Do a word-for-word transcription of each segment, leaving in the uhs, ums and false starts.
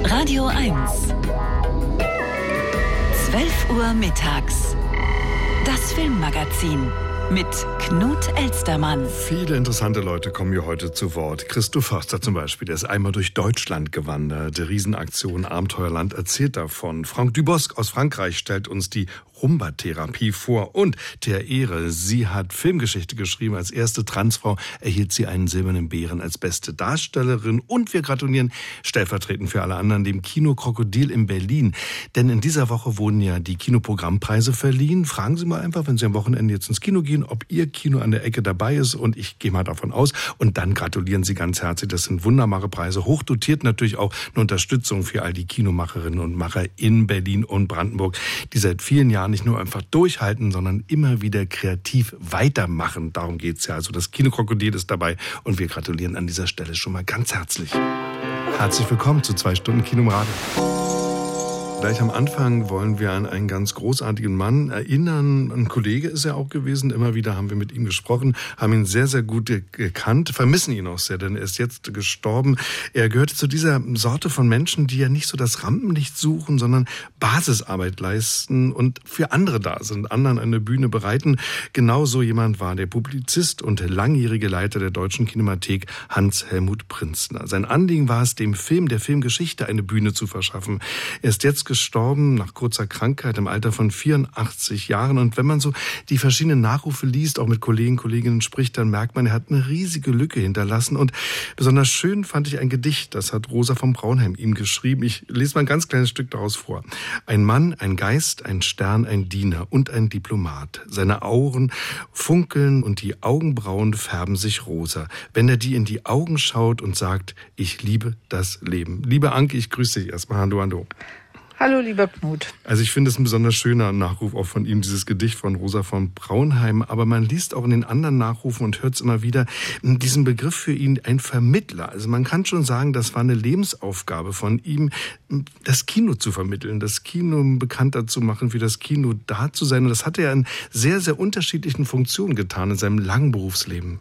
Radio eins. zwölf Uhr mittags. Das Filmmagazin mit Knut Elstermann. Viele interessante Leute kommen hier heute zu Wort. Christoph Förster zum Beispiel, der ist einmal durch Deutschland gewandert. Die Riesenaktion Abenteuerland erzählt davon. Franck Dubosc aus Frankreich stellt uns die Rumba-Therapie vor. Und Thea Ehre, sie hat Filmgeschichte geschrieben. Als erste Transfrau erhielt sie einen silbernen Bären als beste Darstellerin. Und wir gratulieren stellvertretend für alle anderen dem Kino Krokodil in Berlin. Denn in dieser Woche wurden ja die Kinoprogrammpreise verliehen. Fragen Sie mal einfach, wenn Sie am Wochenende jetzt ins Kino gehen, ob Ihr Kino an der Ecke dabei ist. Und ich gehe mal davon aus. Und dann gratulieren Sie ganz herzlich. Das sind wunderbare Preise. Hochdotiert natürlich auch eine Unterstützung für all die Kinomacherinnen und Macher in Berlin und Brandenburg, die seit vielen Jahren nicht nur einfach durchhalten, sondern immer wieder kreativ weitermachen. Darum geht's ja. Also das Kino Krokodil ist dabei und wir gratulieren an dieser Stelle schon mal ganz herzlich. Herzlich willkommen zu zwei Stunden Kino im Radio. Gleich am Anfang wollen wir an einen ganz großartigen Mann erinnern. Ein Kollege ist er auch gewesen. Immer wieder haben wir mit ihm gesprochen, haben ihn sehr, sehr gut gekannt, vermissen ihn auch sehr, denn er ist jetzt gestorben. Er gehört zu dieser Sorte von Menschen, die ja nicht so das Rampenlicht suchen, sondern Basisarbeit leisten und für andere da sind, anderen eine Bühne bereiten. Genau so jemand war der Publizist und langjährige Leiter der Deutschen Kinemathek, Hans-Helmut Prinzler. Sein Anliegen war es, dem Film, der Filmgeschichte eine Bühne zu verschaffen. Er ist jetzt gestorben nach kurzer Krankheit im Alter von vierundachtzig Jahren. Und wenn man so die verschiedenen Nachrufe liest, auch mit Kollegen, Kolleginnen spricht, dann merkt man, er hat eine riesige Lücke hinterlassen. Und besonders schön fand ich ein Gedicht, das hat Rosa von Braunheim ihm geschrieben. Ich lese mal ein ganz kleines Stück daraus vor. Ein Mann, ein Geist, ein Stern, ein Diener und ein Diplomat. Seine Augen funkeln und die Augenbrauen färben sich rosa, wenn er dir in die Augen schaut und sagt, ich liebe das Leben. Liebe Anke, ich grüße dich erstmal. Hallo, hallo. Hallo, lieber Knut. Also ich finde es ein besonders schöner Nachruf auch von ihm, dieses Gedicht von Rosa von Braunheim. Aber man liest auch in den anderen Nachrufen und hört es immer wieder, diesen Begriff für ihn ein Vermittler. Also man kann schon sagen, das war eine Lebensaufgabe von ihm, das Kino zu vermitteln, das Kino bekannter zu machen, für das Kino da zu sein. Und das hat er in sehr, sehr unterschiedlichen Funktionen getan in seinem langen Berufsleben.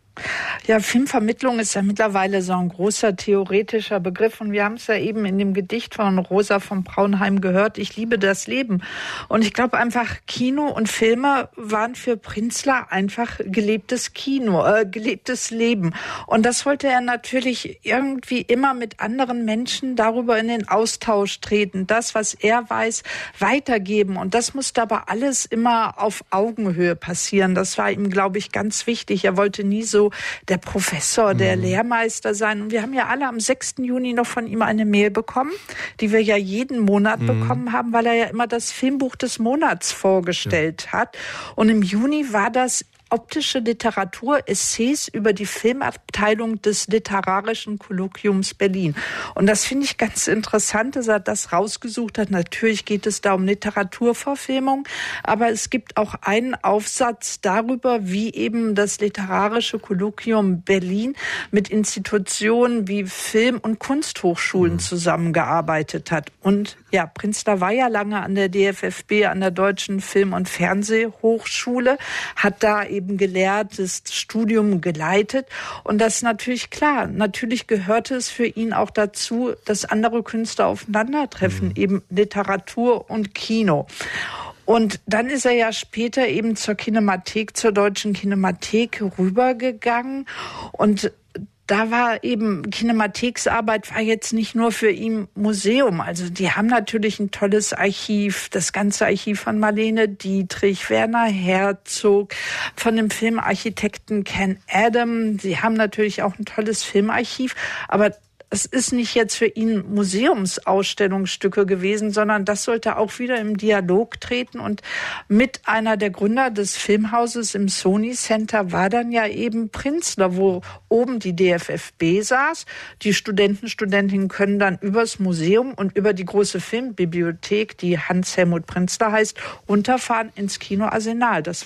Ja, Filmvermittlung ist ja mittlerweile so ein großer theoretischer Begriff und wir haben es ja eben in dem Gedicht von Rosa von Braunheim gehört, ich liebe das Leben. Und ich glaube einfach, Kino und Filme waren für Prinzler einfach gelebtes Kino, äh, gelebtes Leben. Und das wollte er natürlich irgendwie immer mit anderen Menschen darüber in den Austausch treten, das, was er weiß, weitergeben. Und das musste aber alles immer auf Augenhöhe passieren. Das war ihm, glaube ich, ganz wichtig. Er wollte nie so der Professor, der mhm. Lehrmeister sein. Und wir haben ja alle am sechsten Juni noch von ihm eine Mail bekommen, die wir ja jeden Monat mhm. bekommen haben, weil er ja immer das Filmbuch des Monats vorgestellt ja. hat. Und im Juni war das optische Literatur, Essays über die Filmabteilung des Literarischen Kolloquiums Berlin. Und das finde ich ganz interessant, dass er das rausgesucht hat. Natürlich geht es da um Literaturverfilmung, aber es gibt auch einen Aufsatz darüber, wie eben das Literarische Kolloquium Berlin mit Institutionen wie Film- und Kunsthochschulen mhm. zusammengearbeitet hat. Und ja, Prinzler war ja lange an der D F F B, an der Deutschen Film- und Fernsehhochschule, hat da eben eben gelehrt, das Studium geleitet. Und das ist natürlich klar. Natürlich gehörte es für ihn auch dazu, dass andere Künste aufeinandertreffen, mhm. eben Literatur und Kino. Und dann ist er ja später eben zur Kinemathek, zur Deutschen Kinemathek rübergegangen und da war eben, Kinematheksarbeit war jetzt nicht nur für ihn Museum. Also die haben natürlich ein tolles Archiv, das ganze Archiv von Marlene Dietrich, Werner Herzog, von dem Filmarchitekten Ken Adam. Sie haben natürlich auch ein tolles Filmarchiv, aber es ist nicht jetzt für ihn Museumsausstellungsstücke gewesen, sondern das sollte auch wieder im Dialog treten. Und mit einer der Gründer des Filmhauses im Sony Center war dann ja eben Prinzler, wo oben die D F F B saß. Die Studenten, Studentinnen können dann übers Museum und über die große Filmbibliothek, die Hans-Helmut Prinzler heißt, runterfahren ins Kino Arsenal. Das war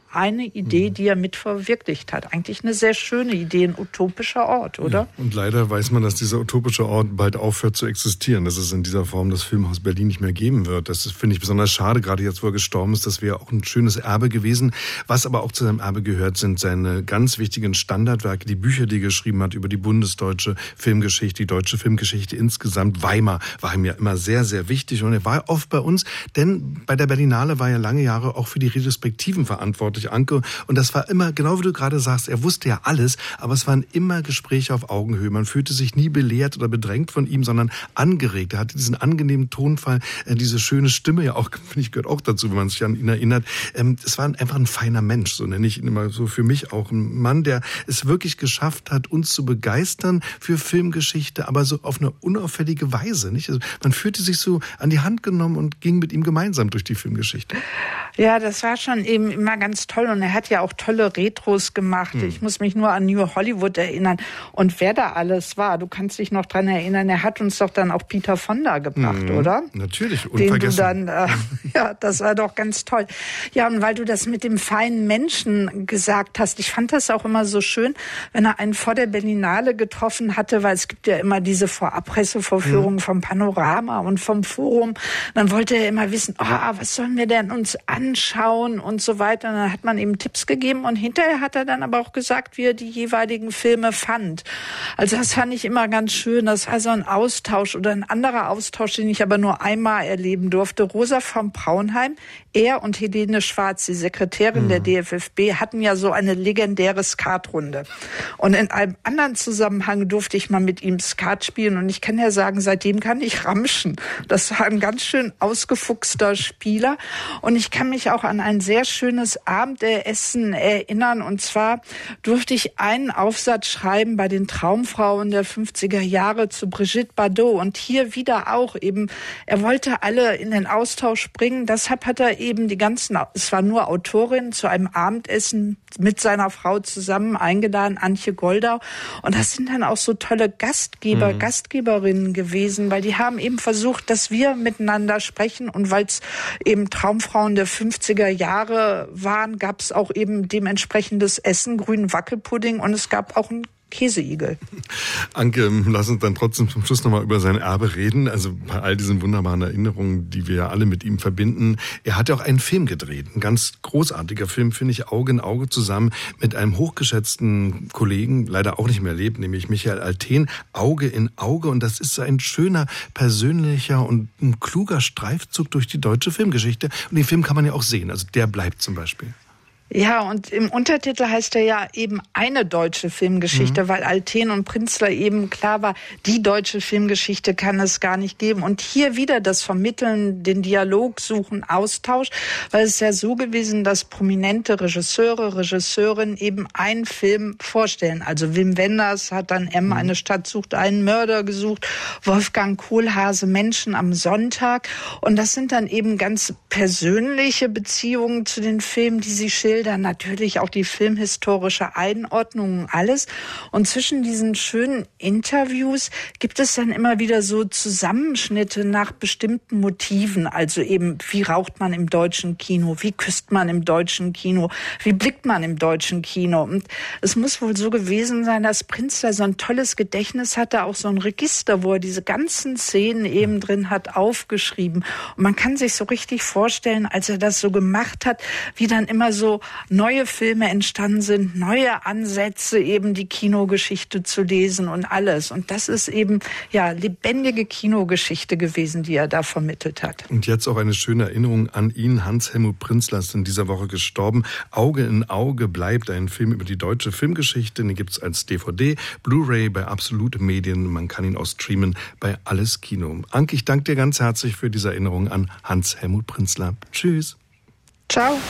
eine Idee, die er mit verwirklicht hat. Eigentlich eine sehr schöne Idee, ein utopischer Ort, oder? Ja, und leider weiß man, dass dieser utopische Ort bald aufhört zu existieren, dass es in dieser Form das Filmhaus Berlin nicht mehr geben wird. Das finde ich besonders schade, gerade jetzt, wo er gestorben ist. Das wäre auch ein schönes Erbe gewesen. Was aber auch zu seinem Erbe gehört, sind seine ganz wichtigen Standardwerke, die Bücher, die er geschrieben hat über die bundesdeutsche Filmgeschichte, die deutsche Filmgeschichte insgesamt. Weimar war ihm ja immer sehr, sehr wichtig und er war oft bei uns, denn bei der Berlinale war er lange Jahre auch für die Retrospektiven verantwortlich, Anke. Und das war immer, genau wie du gerade sagst, er wusste ja alles, aber es waren immer Gespräche auf Augenhöhe. Man fühlte sich nie belehrt oder bedrängt von ihm, sondern angeregt. Er hatte diesen angenehmen Tonfall, diese schöne Stimme ja auch, finde ich, gehört auch dazu, wenn man sich an ihn erinnert. Es war einfach ein feiner Mensch, so nenne ich ihn immer so für mich auch. Ein Mann, der es wirklich geschafft hat, uns zu begeistern für Filmgeschichte, aber so auf eine unauffällige Weise, nicht? Also man fühlte sich so an die Hand genommen und ging mit ihm gemeinsam durch die Filmgeschichte. Ja, das war schon eben immer ganz toll und er hat ja auch tolle Retros gemacht. Hm. Ich muss mich nur an New Hollywood erinnern und wer da alles war. Du kannst dich noch dran erinnern, er hat uns doch dann auch Peter Fonda gebracht, hm. oder? Natürlich, unvergessen. Den du dann, äh, ja, das war doch ganz toll. Ja, und weil du das mit dem feinen Menschen gesagt hast, ich fand das auch immer so schön, wenn er einen vor der Berlinale getroffen hatte, weil es gibt ja immer diese Vorabpressevorführungen hm. vom Panorama und vom Forum. Dann wollte er immer wissen, oh, was sollen wir denn uns anschauen und so weiter. Und dann hat man ihm Tipps gegeben und hinterher hat er dann aber auch gesagt, wie er die jeweiligen Filme fand. Also das fand ich immer ganz schön. Das war so ein Austausch oder ein anderer Austausch, den ich aber nur einmal erleben durfte. Rosa von Braunheim, er und Helene Schwarz, die Sekretärin mhm. der D F F B, hatten ja so eine legendäre Skatrunde. Und in einem anderen Zusammenhang durfte ich mal mit ihm Skat spielen. Und ich kann ja sagen, seitdem kann ich ramschen. Das war ein ganz schön ausgefuchster Spieler. Und ich kann mich auch an ein sehr schönes Abendessen erinnern. Und zwar durfte ich einen Aufsatz schreiben bei den Traumfrauen der fünfziger Jahre zu Brigitte Bardot. Und hier wieder auch eben, er wollte alle in den Austausch bringen. Deshalb hat er eben die ganzen, es war nur Autorin, zu einem Abendessen mit seiner Frau zusammen eingeladen, Antje Goldau. Und das sind dann auch so tolle Gastgeber, mhm. Gastgeberinnen gewesen, weil die haben eben versucht, dass wir miteinander sprechen. Und weil es eben Traumfrauen der fünfziger Jahre waren, gab es auch eben dementsprechendes Essen, grünen Wackelpudding und es gab auch ein Käseigel. Anke, lass uns dann trotzdem zum Schluss nochmal über sein Erbe reden. Also bei all diesen wunderbaren Erinnerungen, die wir ja alle mit ihm verbinden. Er hat ja auch einen Film gedreht. Ein ganz großartiger Film, finde ich, Auge in Auge zusammen mit einem hochgeschätzten Kollegen, leider auch nicht mehr lebt, nämlich Michael Alten. Auge in Auge. Und das ist so ein schöner, persönlicher und ein kluger Streifzug durch die deutsche Filmgeschichte. Und den Film kann man ja auch sehen. Also der bleibt zum Beispiel. Ja, und im Untertitel heißt er ja eben eine deutsche Filmgeschichte, mhm. weil Alten und Prinzler eben klar war, die deutsche Filmgeschichte kann es gar nicht geben. Und hier wieder das Vermitteln, den Dialog suchen, Austausch, weil es ist ja so gewesen, dass prominente Regisseure, Regisseurinnen eben einen Film vorstellen. Also Wim Wenders hat dann M, eine Stadt sucht einen Mörder gesucht, Wolfgang Kohlhase, Menschen am Sonntag. Und das sind dann eben ganz persönliche Beziehungen zu den Filmen, die sie schildern. Dann natürlich auch die filmhistorische Einordnung, alles. Und zwischen diesen schönen Interviews gibt es dann immer wieder so Zusammenschnitte nach bestimmten Motiven. Also eben, wie raucht man im deutschen Kino? Wie küsst man im deutschen Kino? Wie blickt man im deutschen Kino? Und es muss wohl so gewesen sein, dass Prinzler so ein tolles Gedächtnis hatte, auch so ein Register, wo er diese ganzen Szenen eben drin hat aufgeschrieben. Und man kann sich so richtig vorstellen, als er das so gemacht hat, wie dann immer so neue Filme entstanden sind, neue Ansätze, eben die Kinogeschichte zu lesen und alles. Und das ist eben, ja, lebendige Kinogeschichte gewesen, die er da vermittelt hat. Und jetzt auch eine schöne Erinnerung an ihn. Hans-Helmut Prinzler ist in dieser Woche gestorben. Auge in Auge bleibt ein Film über die deutsche Filmgeschichte. Den gibt es als D V D, Blu-ray bei Absolute Medien. Man kann ihn auch streamen bei Alles Kino. Anke, ich danke dir ganz herzlich für diese Erinnerung an Hans-Helmut Prinzler. Tschüss. Ciao.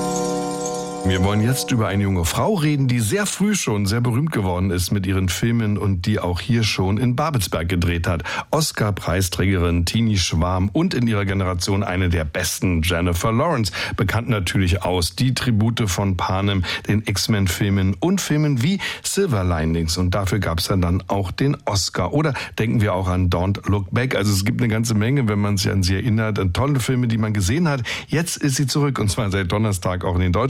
Wir wollen jetzt über eine junge Frau reden, die sehr früh schon sehr berühmt geworden ist mit ihren Filmen und die auch hier schon in Babelsberg gedreht hat. Oscar-Preisträgerin Tini Schwarm und in ihrer Generation eine der besten, Jennifer Lawrence. Bekannt natürlich aus Die Tribute von Panem, den X-Men-Filmen und Filmen wie Silver Linings. Und dafür gab es dann auch den Oscar. Oder denken wir auch an Don't Look Back. Also es gibt eine ganze Menge, wenn man sich an sie erinnert, tolle Filme, die man gesehen hat. Jetzt ist sie zurück und zwar seit Donnerstag auch in den deutschen Kinos.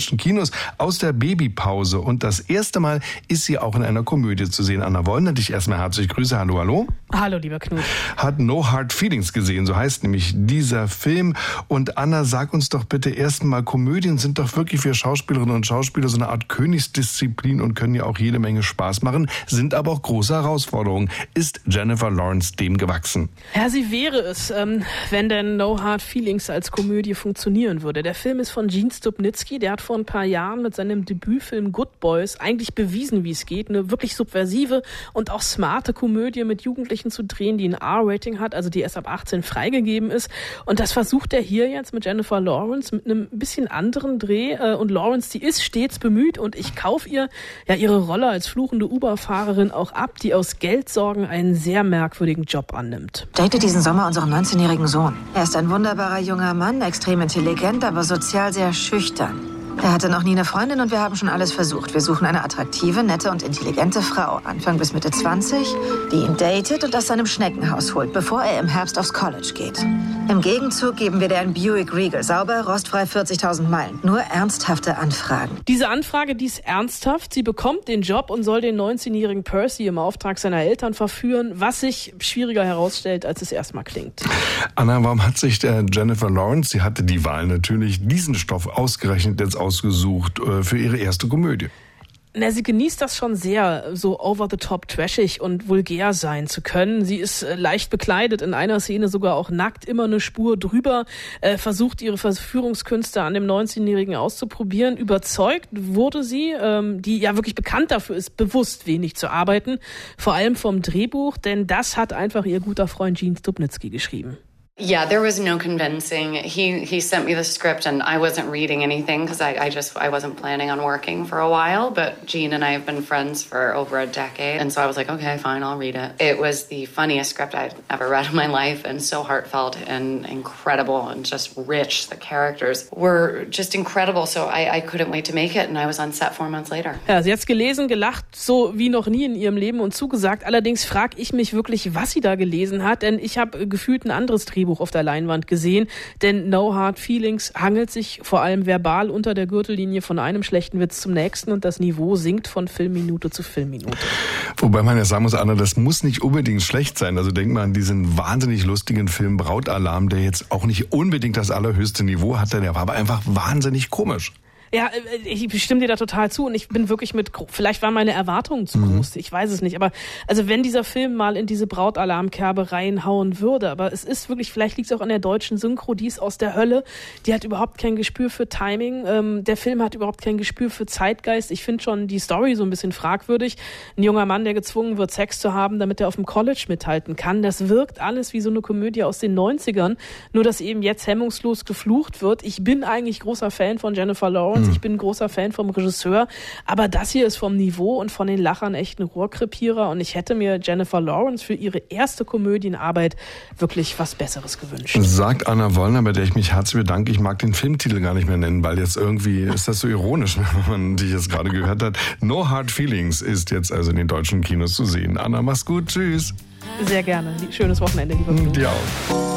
Kinos aus der Babypause. Und das erste Mal ist sie auch in einer Komödie zu sehen. Anna Wollner, dich erstmal herzlich grüße. Hallo, hallo. Hallo, lieber Knut. Hat No Hard Feelings gesehen, so heißt nämlich dieser Film. Und Anna, sag uns doch bitte erstmal, Komödien sind doch wirklich für Schauspielerinnen und Schauspieler so eine Art Königsdisziplin und können ja auch jede Menge Spaß machen, sind aber auch große Herausforderungen. Ist Jennifer Lawrence dem gewachsen? Ja, sie wäre es, ähm, wenn denn No Hard Feelings als Komödie funktionieren würde. Der Film ist von Gene Stupnitsky, der hat vor ein paar Jahren mit seinem Debütfilm Good Boys eigentlich bewiesen, wie es geht. Eine wirklich subversive und auch smarte Komödie mit Jugendlichen zu drehen, die ein R-Rating hat, also die erst ab achtzehn freigegeben ist. Und das versucht er hier jetzt mit Jennifer Lawrence mit einem bisschen anderen Dreh. Und Lawrence, die ist stets bemüht und ich kaufe ihr ja ihre Rolle als fluchende Uber-Fahrerin auch ab, die aus Geldsorgen einen sehr merkwürdigen Job annimmt. Date diesen Sommer unseren neunzehnjährigen Sohn. Er ist ein wunderbarer junger Mann, extrem intelligent, aber sozial sehr schüchtern. Er hatte noch nie eine Freundin und wir haben schon alles versucht. Wir suchen eine attraktive, nette und intelligente Frau, Anfang bis Mitte zwanzig, die ihn datet und aus seinem Schneckenhaus holt, bevor er im Herbst aufs College geht. Im Gegenzug geben wir dir einen Buick Regal, sauber, rostfrei, vierzigtausend Meilen. Nur ernsthafte Anfragen. Diese Anfrage, die ist ernsthaft. Sie bekommt den Job und soll den neunzehnjährigen Percy im Auftrag seiner Eltern verführen, was sich schwieriger herausstellt, als es erstmal klingt. Anna, warum hat sich der Jennifer Lawrence, sie hatte die Wahl natürlich, diesen Stoff ausgerechnet jetzt ausgesucht äh, für ihre erste Komödie? Na, sie genießt das schon sehr, so over the top trashig und vulgär sein zu können. Sie ist äh, leicht bekleidet, in einer Szene sogar auch nackt, immer eine Spur drüber, äh, versucht ihre Verführungskünste an dem neunzehnjährigen auszuprobieren. Überzeugt wurde sie, ähm, die ja wirklich bekannt dafür ist, bewusst wenig zu arbeiten, vor allem vom Drehbuch, denn das hat einfach ihr guter Freund Gene Stupnitsky geschrieben. Yeah, there was no convincing. He he sent me the script and I wasn't reading anything because I, I just I wasn't planning on working for a while. But Gene and I have been friends for over a decade. And so I was like, okay, fine, I'll read it. It was the funniest script I'd ever read in my life and so heartfelt and incredible and just rich. The characters were just incredible. So I, I couldn't wait to make it and I was on set four months later. Ja, sie hat's gelesen, gelacht, so wie noch nie in ihrem Leben und zugesagt. Allerdings frage ich mich wirklich, was sie da gelesen hat, denn ich habe gefühlt ein anderes Drehbuch auf der Leinwand gesehen, denn No Hard Feelings hangelt sich vor allem verbal unter der Gürtellinie von einem schlechten Witz zum nächsten und das Niveau sinkt von Filmminute zu Filmminute. Wobei man ja sagen muss, Anna, das muss nicht unbedingt schlecht sein. Also denk mal an diesen wahnsinnig lustigen Film Brautalarm, der jetzt auch nicht unbedingt das allerhöchste Niveau hatte, der war aber einfach wahnsinnig komisch. Ja, ich stimme dir da total zu und ich bin wirklich mit, vielleicht waren meine Erwartungen zu Mhm. groß, ich weiß es nicht, aber also wenn dieser Film mal in diese Brautalarmkerbe reinhauen würde, aber es ist wirklich, vielleicht liegt es auch an der deutschen Synchro, die ist aus der Hölle, die hat überhaupt kein Gespür für Timing, ähm, der Film hat überhaupt kein Gespür für Zeitgeist, ich finde schon die Story so ein bisschen fragwürdig, ein junger Mann, der gezwungen wird, Sex zu haben, damit er auf dem College mithalten kann, das wirkt alles wie so eine Komödie aus den neunzigern, nur dass eben jetzt hemmungslos geflucht wird. Ich bin eigentlich großer Fan von Jennifer Lawrence, ich bin ein großer Fan vom Regisseur, aber das hier ist vom Niveau und von den Lachern echt ein Rohrkrepierer und ich hätte mir Jennifer Lawrence für ihre erste Komödienarbeit wirklich was Besseres gewünscht. Sagt Anna Wollner, bei der ich mich herzlich bedanke. Ich mag den Filmtitel gar nicht mehr nennen, weil jetzt irgendwie ist das so ironisch, wenn man dich jetzt gerade gehört hat. No Hard Feelings ist jetzt also in den deutschen Kinos zu sehen. Anna, mach's gut, tschüss. Sehr gerne. Schönes Wochenende, lieber Knut. Dir auch.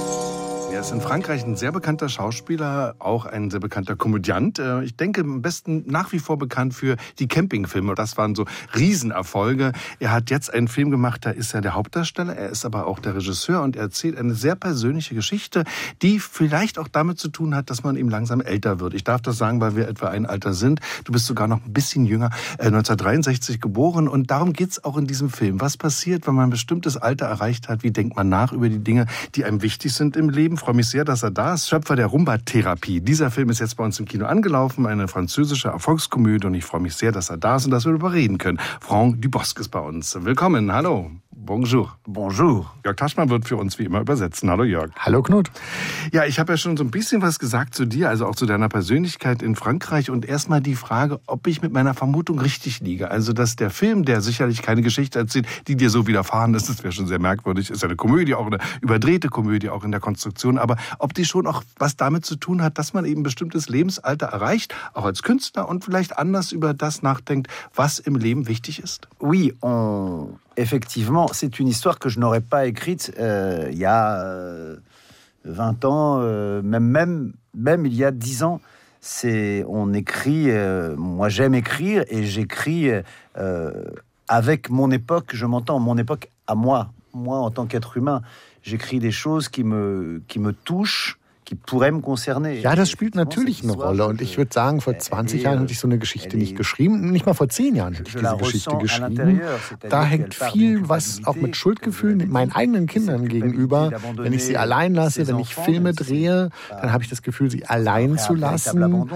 Er ist in Frankreich ein sehr bekannter Schauspieler, auch ein sehr bekannter Komödiant. Ich denke, am besten nach wie vor bekannt für die Campingfilme. Das waren so Riesenerfolge. Er hat jetzt einen Film gemacht, da ist er der Hauptdarsteller, er ist aber auch der Regisseur und er erzählt eine sehr persönliche Geschichte, die vielleicht auch damit zu tun hat, dass man ihm langsam älter wird. Ich darf das sagen, weil wir etwa ein Alter sind. Du bist sogar noch ein bisschen jünger, neunzehnhundertdreiundsechzig geboren und darum geht's auch in diesem Film. Was passiert, wenn man ein bestimmtes Alter erreicht hat? Wie denkt man nach über die Dinge, die einem wichtig sind im Leben? Ich freue mich sehr, dass er da ist. Schöpfer der Rumba-Therapie. Dieser Film ist jetzt bei uns im Kino angelaufen, eine französische Erfolgskomödie und ich freue mich sehr, dass er da ist und dass wir darüber reden können. Franck Dubosc ist bei uns. Willkommen, hallo. Bonjour. Bonjour. Jörg Taschmann wird für uns wie immer übersetzen. Hallo Jörg. Hallo Knut. Ja, ich habe ja schon so ein bisschen was gesagt zu dir, also auch zu deiner Persönlichkeit in Frankreich und erstmal die Frage, ob ich mit meiner Vermutung richtig liege. Also, dass der Film, der sicherlich keine Geschichte erzählt, die dir so widerfahren ist, das wäre schon sehr merkwürdig, ist eine Komödie, auch eine überdrehte Komödie, auch in der Konstruktion, aber ob die schon auch was damit zu tun hat, dass man eben ein bestimmtes Lebensalter erreicht, auch als Künstler und vielleicht anders über das nachdenkt, was im Leben wichtig ist? Oui, on... effectivement, c'est une histoire que je n'aurais pas écrite euh, il y a euh, vingt ans, euh, même, même, même il y a dix ans. c'est on écrit. Euh, moi, j'aime écrire et j'écris euh, avec mon époque. Je m'entends mon époque à moi, moi en tant qu'être humain. J'écris des choses qui me qui me touchent. Ja, das spielt natürlich eine Rolle. Und ich würde sagen, vor zwanzig Jahren hätte ich so eine Geschichte nicht geschrieben. Nicht mal vor zehn Jahren hätte ich diese Geschichte geschrieben. Da hängt viel, was auch mit Schuldgefühlen meinen eigenen Kindern gegenüber. Wenn ich sie allein lasse, wenn ich Filme drehe, dann habe ich das Gefühl, sie allein zu lassen.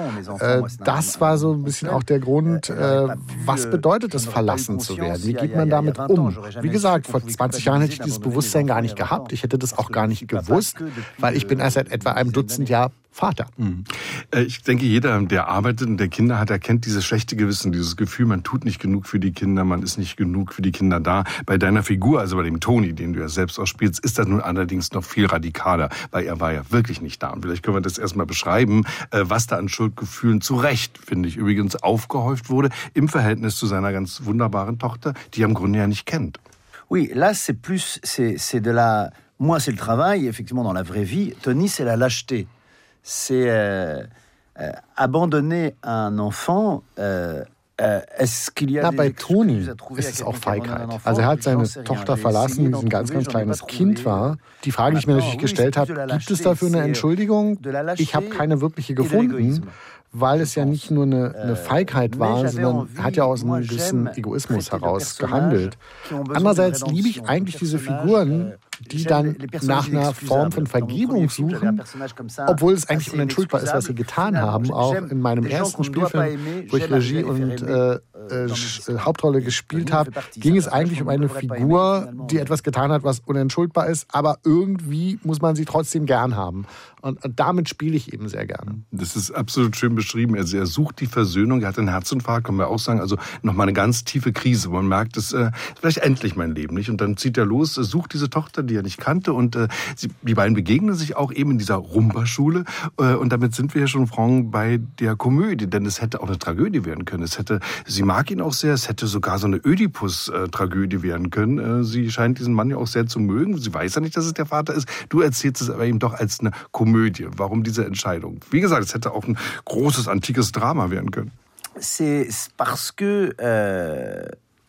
Das war so ein bisschen auch der Grund, was bedeutet es, verlassen zu werden? Wie geht man damit um? Wie gesagt, vor zwanzig Jahren hätte ich dieses Bewusstsein gar nicht gehabt. Ich hätte das auch gar nicht gewusst, weil ich bin erst seit etwa einem Dutzend Jahr Vater. Mhm. Ich denke, jeder, der arbeitet und der Kinder hat, erkennt dieses schlechte Gewissen, dieses Gefühl, man tut nicht genug für die Kinder, man ist nicht genug für die Kinder da. Bei deiner Figur, also bei dem Toni, den du ja selbst auch spielst, ist das nun allerdings noch viel radikaler, weil er war ja wirklich nicht da. Und vielleicht können wir das erstmal beschreiben, was da an Schuldgefühlen zu Recht, finde ich, übrigens aufgehäuft wurde, im Verhältnis zu seiner ganz wunderbaren Tochter, die er im Grunde ja nicht kennt. Oui, là c'est plus, c'est, c'est de la... Moi, c'est le travail, effectivement, dans la vraie vie. Tony, c'est la lâcheté. C'est euh, euh, abandonner un enfant. Euh, äh, es qu'il y a Na, bei Toni ist es auch Feigheit. Also er hat seine Tochter verlassen, die ein ganz, ganz kleines Kind war. Die Frage, die ich mir natürlich gestellt habe, gibt es dafür eine Entschuldigung? Ich habe keine wirkliche gefunden. Weil es ja nicht nur eine, eine Feigheit war, sondern er hat ja aus einem gewissen Egoismus heraus gehandelt. Andererseits liebe ich eigentlich diese Figuren, die dann nach einer Form von Vergebung suchen, obwohl es eigentlich unentschuldbar ist, was sie getan haben. Auch in meinem ersten Spielfilm, wo ich Regie und äh, äh, Hauptrolle gespielt habe, ging es eigentlich um eine Figur, die etwas getan hat, was unentschuldbar ist, aber irgendwie muss man sie trotzdem gern haben. Und, und damit spiele ich eben sehr gern. Das ist absolut schön beschrieben. Also er sucht die Versöhnung, er hat einen Herzinfarkt, kann man auch sagen, also nochmal eine ganz tiefe Krise. Man merkt, es äh, vielleicht endlich mein Leben nicht. Und dann zieht er los, sucht diese Tochter, die er nicht kannte. Und äh, sie, die beiden begegnen sich auch eben in dieser Rumba-Schule. Äh, und damit sind wir ja schon, Franck, bei der Komödie. Denn es hätte auch eine Tragödie werden können. Es hätte, sie mag ihn auch sehr, es hätte sogar so eine Ödipus-Tragödie werden können. Äh, sie scheint diesen Mann ja auch sehr zu mögen. Sie weiß ja nicht, dass es der Vater ist. Du erzählst es aber eben doch als eine Komödie. Warum diese Entscheidung? Wie gesagt, es hätte auch ein großes, antikes Drama werden können. C'est parce que euh,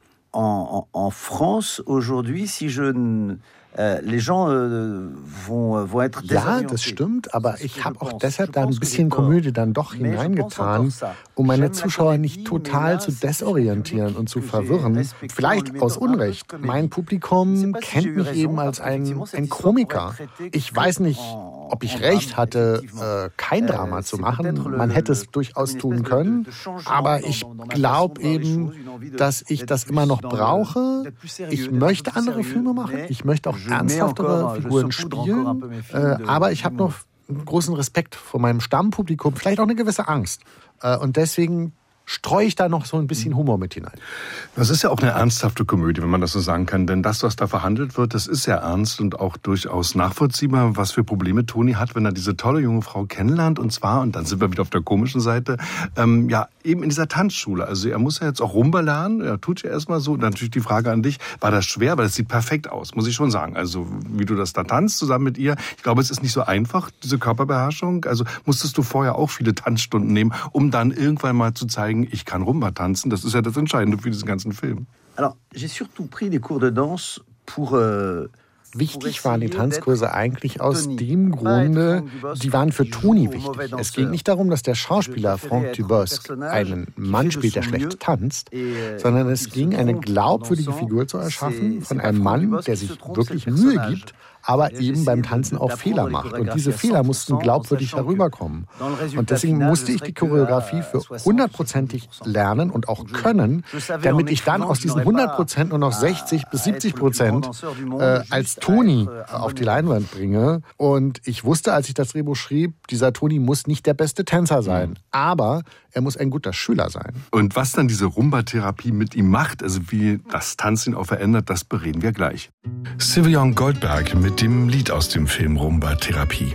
en, en France, aujourd'hui, si je... Euh, les gens euh, vont, vont être ja, das stimmt, aber ich habe auch deshalb da ein bisschen Komödie dann doch hineingetan, um meine Zuschauer nicht total zu desorientieren und zu verwirren. Vielleicht aus Unrecht. Mein Publikum kennt mich eben als ein, ein Komiker. Ich weiß nicht, ob ich recht hatte, äh, kein Drama zu machen. Man hätte es durchaus tun können, aber ich glaube eben, dass ich das immer noch brauche. Ich möchte andere Filme machen, ich möchte auch ernsthaftere Figuren spielen, äh, aber ich habe noch einen großen Respekt vor meinem Stammpublikum, vielleicht auch eine gewisse Angst. Äh, und deswegen streue ich da noch so ein bisschen Humor mit hinein. Das ist ja auch eine ernsthafte Komödie, wenn man das so sagen kann. Denn das, was da verhandelt wird, das ist ja ernst und auch durchaus nachvollziehbar, was für Probleme Toni hat, wenn er diese tolle junge Frau kennenlernt. Und zwar, und dann sind wir wieder auf der komischen Seite, ähm, ja, eben in dieser Tanzschule. Also er muss ja jetzt auch Rumba lernen. Er tut ja erstmal so. Und natürlich die Frage an dich, war das schwer? Weil das sieht perfekt aus, muss ich schon sagen. Also wie du das da tanzt zusammen mit ihr. Ich glaube, es ist nicht so einfach, diese Körperbeherrschung. Also musstest du vorher auch viele Tanzstunden nehmen, um dann irgendwann mal zu zeigen, ich kann Rumba tanzen. Das ist ja das Entscheidende für diesen ganzen Film. Alors, j'ai surtout pris des cours de danse pour euh Wichtig waren die Tanzkurse eigentlich aus dem Grunde, die waren für Toni wichtig. Es ging nicht darum, dass der Schauspieler Franck Dubosc einen Mann spielt, der schlecht tanzt, sondern es ging, eine glaubwürdige Figur zu erschaffen von einem Mann, der sich wirklich Mühe gibt, aber eben beim Tanzen auch Fehler macht. Und diese Fehler mussten glaubwürdig herüberkommen. Und deswegen musste ich die Choreografie für hundertprozentig lernen und auch können, damit ich dann aus diesen hundert Prozent nur noch sechzig bis siebzig Prozent äh, als Toni auf die Leinwand bringe. Und ich wusste, als ich das Drehbuch schrieb, dieser Toni muss nicht der beste Tänzer sein, aber er muss ein guter Schüler sein. Und was dann diese Rumba-Therapie mit ihm macht, also wie das Tanzen ihn auch verändert, das bereden wir gleich. Sylvian Goldberg mit dem Lied aus dem Film Rumba-Therapie.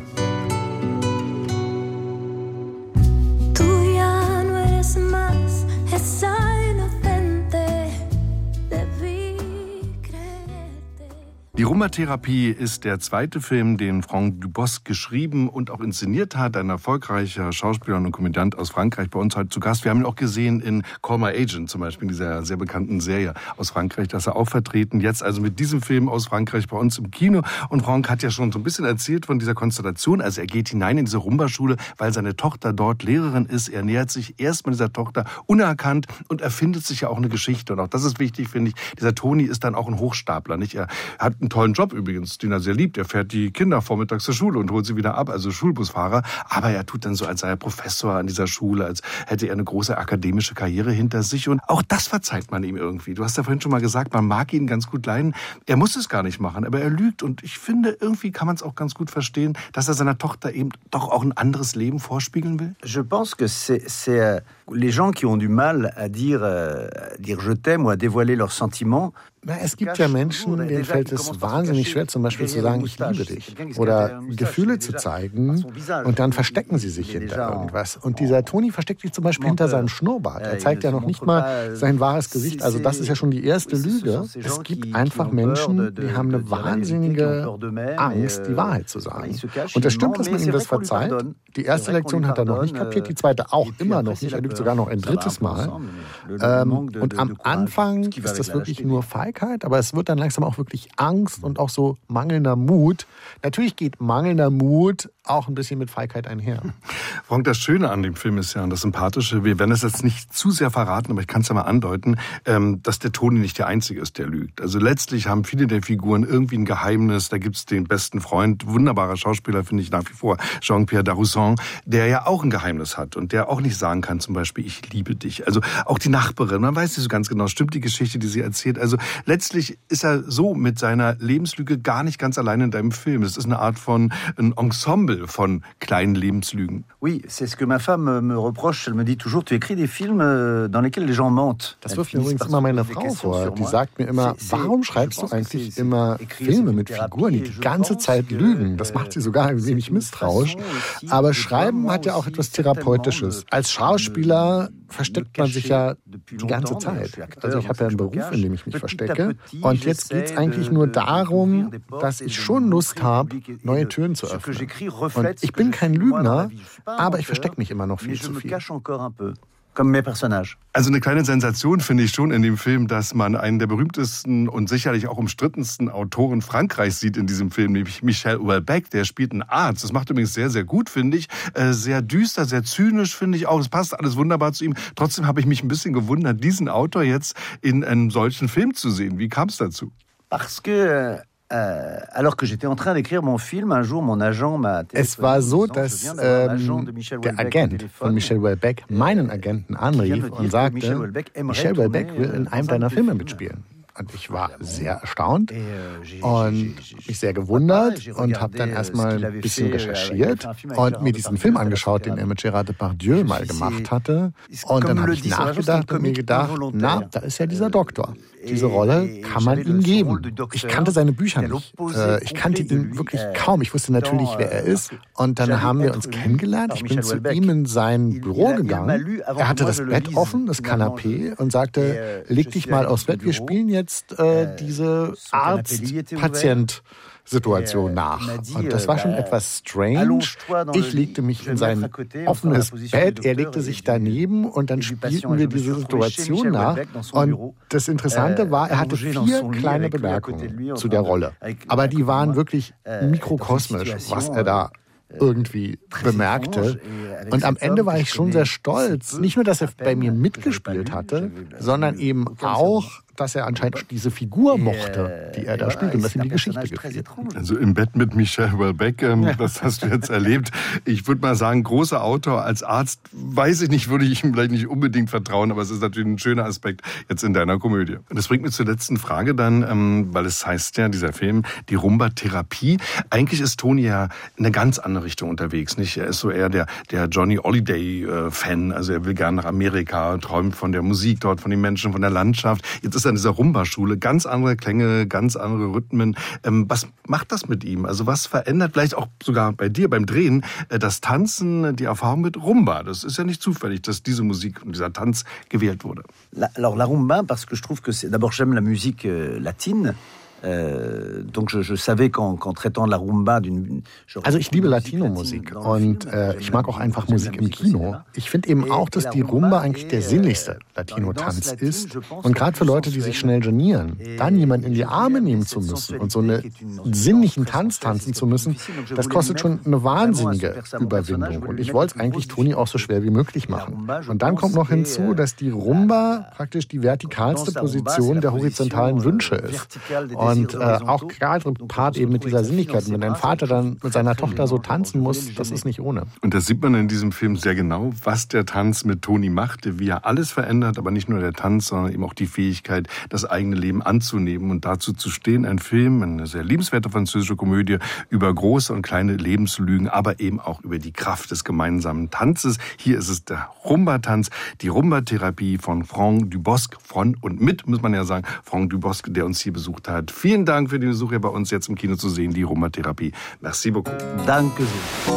Die Rumba-Therapie ist der zweite Film, den Franck Dubosc geschrieben und auch inszeniert hat. Ein erfolgreicher Schauspieler und Komödiant aus Frankreich, bei uns heute zu Gast. Wir haben ihn auch gesehen in Call My Agent, zum Beispiel in dieser sehr bekannten Serie aus Frankreich. Da ist er auch vertreten. Jetzt also mit diesem Film aus Frankreich bei uns im Kino. Und Franck hat ja schon so ein bisschen erzählt von dieser Konstellation. Also er geht hinein in diese Rumba-Schule, weil seine Tochter dort Lehrerin ist. Er nähert sich erst mit dieser Tochter unerkannt und erfindet sich ja auch eine Geschichte. Und auch das ist wichtig, finde ich. Dieser Toni ist dann auch ein Hochstapler, nicht? Er hat einen tollen Job übrigens, den er sehr liebt. Er fährt die Kinder vormittags zur Schule und holt sie wieder ab, also Schulbusfahrer. Aber er tut dann so, als sei er Professor an dieser Schule, als hätte er eine große akademische Karriere hinter sich. Und auch das verzeiht man ihm irgendwie. Du hast ja vorhin schon mal gesagt, man mag ihn ganz gut leiden. Er muss es gar nicht machen, aber er lügt. Und ich finde, irgendwie kann man es auch ganz gut verstehen, dass er seiner Tochter eben doch auch ein anderes Leben vorspiegeln will. Je pense que c'est, c'est les gens qui ont du mal à dire, à dire je t'aime ou à dévoiler leurs sentiments. Na, es gibt ja Menschen, denen fällt es wahnsinnig schwer, zum Beispiel zu sagen, ich liebe dich. Oder Gefühle zu zeigen und dann verstecken sie sich hinter irgendwas. Und dieser Toni versteckt sich zum Beispiel hinter seinem Schnurrbart. Er zeigt ja noch nicht mal sein wahres Gesicht. Also das ist ja schon die erste Lüge. Es gibt einfach Menschen, die haben eine wahnsinnige Angst, die Wahrheit zu sagen. Und das stimmt, dass man ihm das verzeiht. Die erste Lektion hat er noch nicht kapiert, die zweite auch immer noch nicht. Er lügt sogar noch ein drittes Mal. Ähm, und am Anfang ist das wirklich nur Feigheit. Aber es wird dann langsam auch wirklich Angst und auch so mangelnder Mut. Natürlich geht mangelnder Mut auch ein bisschen mit Feigheit einher. Franck, das Schöne an dem Film ist ja, und das Sympathische, wir werden es jetzt nicht zu sehr verraten, aber ich kann es ja mal andeuten, dass der Toni nicht der Einzige ist, der lügt. Also letztlich haben viele der Figuren irgendwie ein Geheimnis. Da gibt es den besten Freund, wunderbarer Schauspieler, finde ich nach wie vor, Jean-Pierre Darroussan, der ja auch ein Geheimnis hat und der auch nicht sagen kann, zum Beispiel, ich liebe dich. Also auch die Nachbarin, man weiß nicht so ganz genau, stimmt die Geschichte, die sie erzählt. Also letztlich ist er so mit seiner Lebenslüge gar nicht ganz allein in deinem Film. Es ist eine Art von ein Ensemble von kleinen Lebenslügen. Oui, c'est ce que ma femme me reproche. Elle me dit toujours, tu écris des films dans lesquels les gens mentent. Das wirft mir übrigens immer meine Frau vor. Die sagt mir immer, warum schreibst du eigentlich immer Filme mit Figuren, die die ganze Zeit lügen? Das macht sie sogar ein wenig misstrauisch. Aber Schreiben hat ja auch etwas Therapeutisches. Als Schauspieler versteckt man sich ja die ganze Zeit. Also ich habe ja einen Beruf, in dem ich mich verstecke. Und jetzt geht es eigentlich nur darum, dass ich schon Lust habe, neue Türen zu öffnen. Und ich bin kein Lügner, aber ich verstecke mich immer noch viel zu viel. Also eine kleine Sensation finde ich schon in dem Film, dass man einen der berühmtesten und sicherlich auch umstrittensten Autoren Frankreichs sieht in diesem Film, nämlich Michel Houellebecq, der spielt einen Arzt. Das macht übrigens sehr, sehr gut, finde ich. Sehr düster, sehr zynisch, finde ich auch. Das passt alles wunderbar zu ihm. Trotzdem habe ich mich ein bisschen gewundert, diesen Autor jetzt in einem solchen Film zu sehen. Wie kam es dazu? Parce que Euh, alors que j'étais en train d'écrire mon film, un jour mon agent m'a Es war so, dass ähm, der Agent von Michel Houellebecq meinen Agenten anrief und sagte, Michel Houellebecq will in einem deiner Filme mitspielen. Und ich war sehr erstaunt und mich sehr gewundert und habe dann erstmal ein bisschen recherchiert und mir diesen Film angeschaut, den er mit Gérard Depardieu mal gemacht hatte. Und dann habe ich nachgedacht und mir gedacht, na, da ist ja dieser Doktor. Diese Rolle kann man ihm geben. Ich kannte seine Bücher nicht. Ich kannte ihn wirklich kaum. Ich wusste natürlich, wer er ist. Und dann haben wir uns kennengelernt. Ich bin zu ihm in sein Büro gegangen. Er hatte das Bett offen, das Kanapee, und sagte, leg dich mal aufs Bett, wir spielen jetzt äh, diese Arzt-Patient- Situation nach. Und das war schon etwas strange. Ich legte mich in sein offenes Bett, er legte sich daneben und dann spielten wir diese Situation nach. Und das Interessante war, er hatte vier kleine Bemerkungen zu der Rolle. Aber die waren wirklich mikrokosmisch, was er da irgendwie bemerkte. Und am Ende war ich schon sehr stolz. Nicht nur, dass er bei mir mitgespielt hatte, sondern eben auch, dass er anscheinend diese Figur mochte, die er da spielt, und dass ihm die Geschichte gefiel. Also im Bett mit Michel Houellebecq, ähm, das hast du jetzt erlebt. Ich würde mal sagen, großer Autor als Arzt, weiß ich nicht, würde ich ihm vielleicht nicht unbedingt vertrauen, aber es ist natürlich ein schöner Aspekt jetzt in deiner Komödie. Und das bringt mich zur letzten Frage dann, ähm, weil es heißt ja, dieser Film, die Rumba-Therapie. Eigentlich ist Toni ja in eine ganz andere Richtung unterwegs, nicht? Er ist so eher der, der Johnny Holiday-Fan, also er will gerne nach Amerika, träumt von der Musik dort, von den Menschen, von der Landschaft. Jetzt ist an dieser Rumba-Schule, ganz andere Klänge, ganz andere Rhythmen. Ähm, was macht das mit ihm? Also was verändert vielleicht auch sogar bei dir beim Drehen äh, das Tanzen, die Erfahrung mit Rumba? Das ist ja nicht zufällig, dass diese Musik und dieser Tanz gewählt wurde. La, alors la rumba, parce que je trouve que c'est d'abord j'aime la musique euh, latine. Also ich liebe Latino-Musik und äh, ich mag auch einfach Musik im Kino. Ich finde eben auch, dass die Rumba eigentlich der sinnlichste Latino-Tanz ist. Und gerade für Leute, die sich schnell genieren, dann jemanden in die Arme nehmen zu müssen und so einen sinnlichen Tanz tanzen zu müssen, das kostet schon eine wahnsinnige Überwindung. Und ich wollte es eigentlich Toni auch so schwer wie möglich machen. Und dann kommt noch hinzu, dass die Rumba praktisch die vertikalste Position der horizontalen Wünsche ist. Und äh, auch gerade im Part eben mit dieser Sinnlichkeit. Wenn dein Vater dann mit seiner Tochter so tanzen muss, das ist nicht ohne. Und das sieht man in diesem Film sehr genau, was der Tanz mit Toni macht, wie er alles verändert, aber nicht nur der Tanz, sondern eben auch die Fähigkeit, das eigene Leben anzunehmen und dazu zu stehen. Ein Film, eine sehr liebenswerte französische Komödie über große und kleine Lebenslügen, aber eben auch über die Kraft des gemeinsamen Tanzes. Hier ist es der Rumba-Tanz, die Rumba-Therapie von Franck Dubosc, von und mit, muss man ja sagen, Franck Dubosc, der uns hier besucht hat. Vielen Dank für den Besuch hier bei uns jetzt im Kino zu sehen, die Rumba-Therapie. Merci beaucoup. Danke sehr.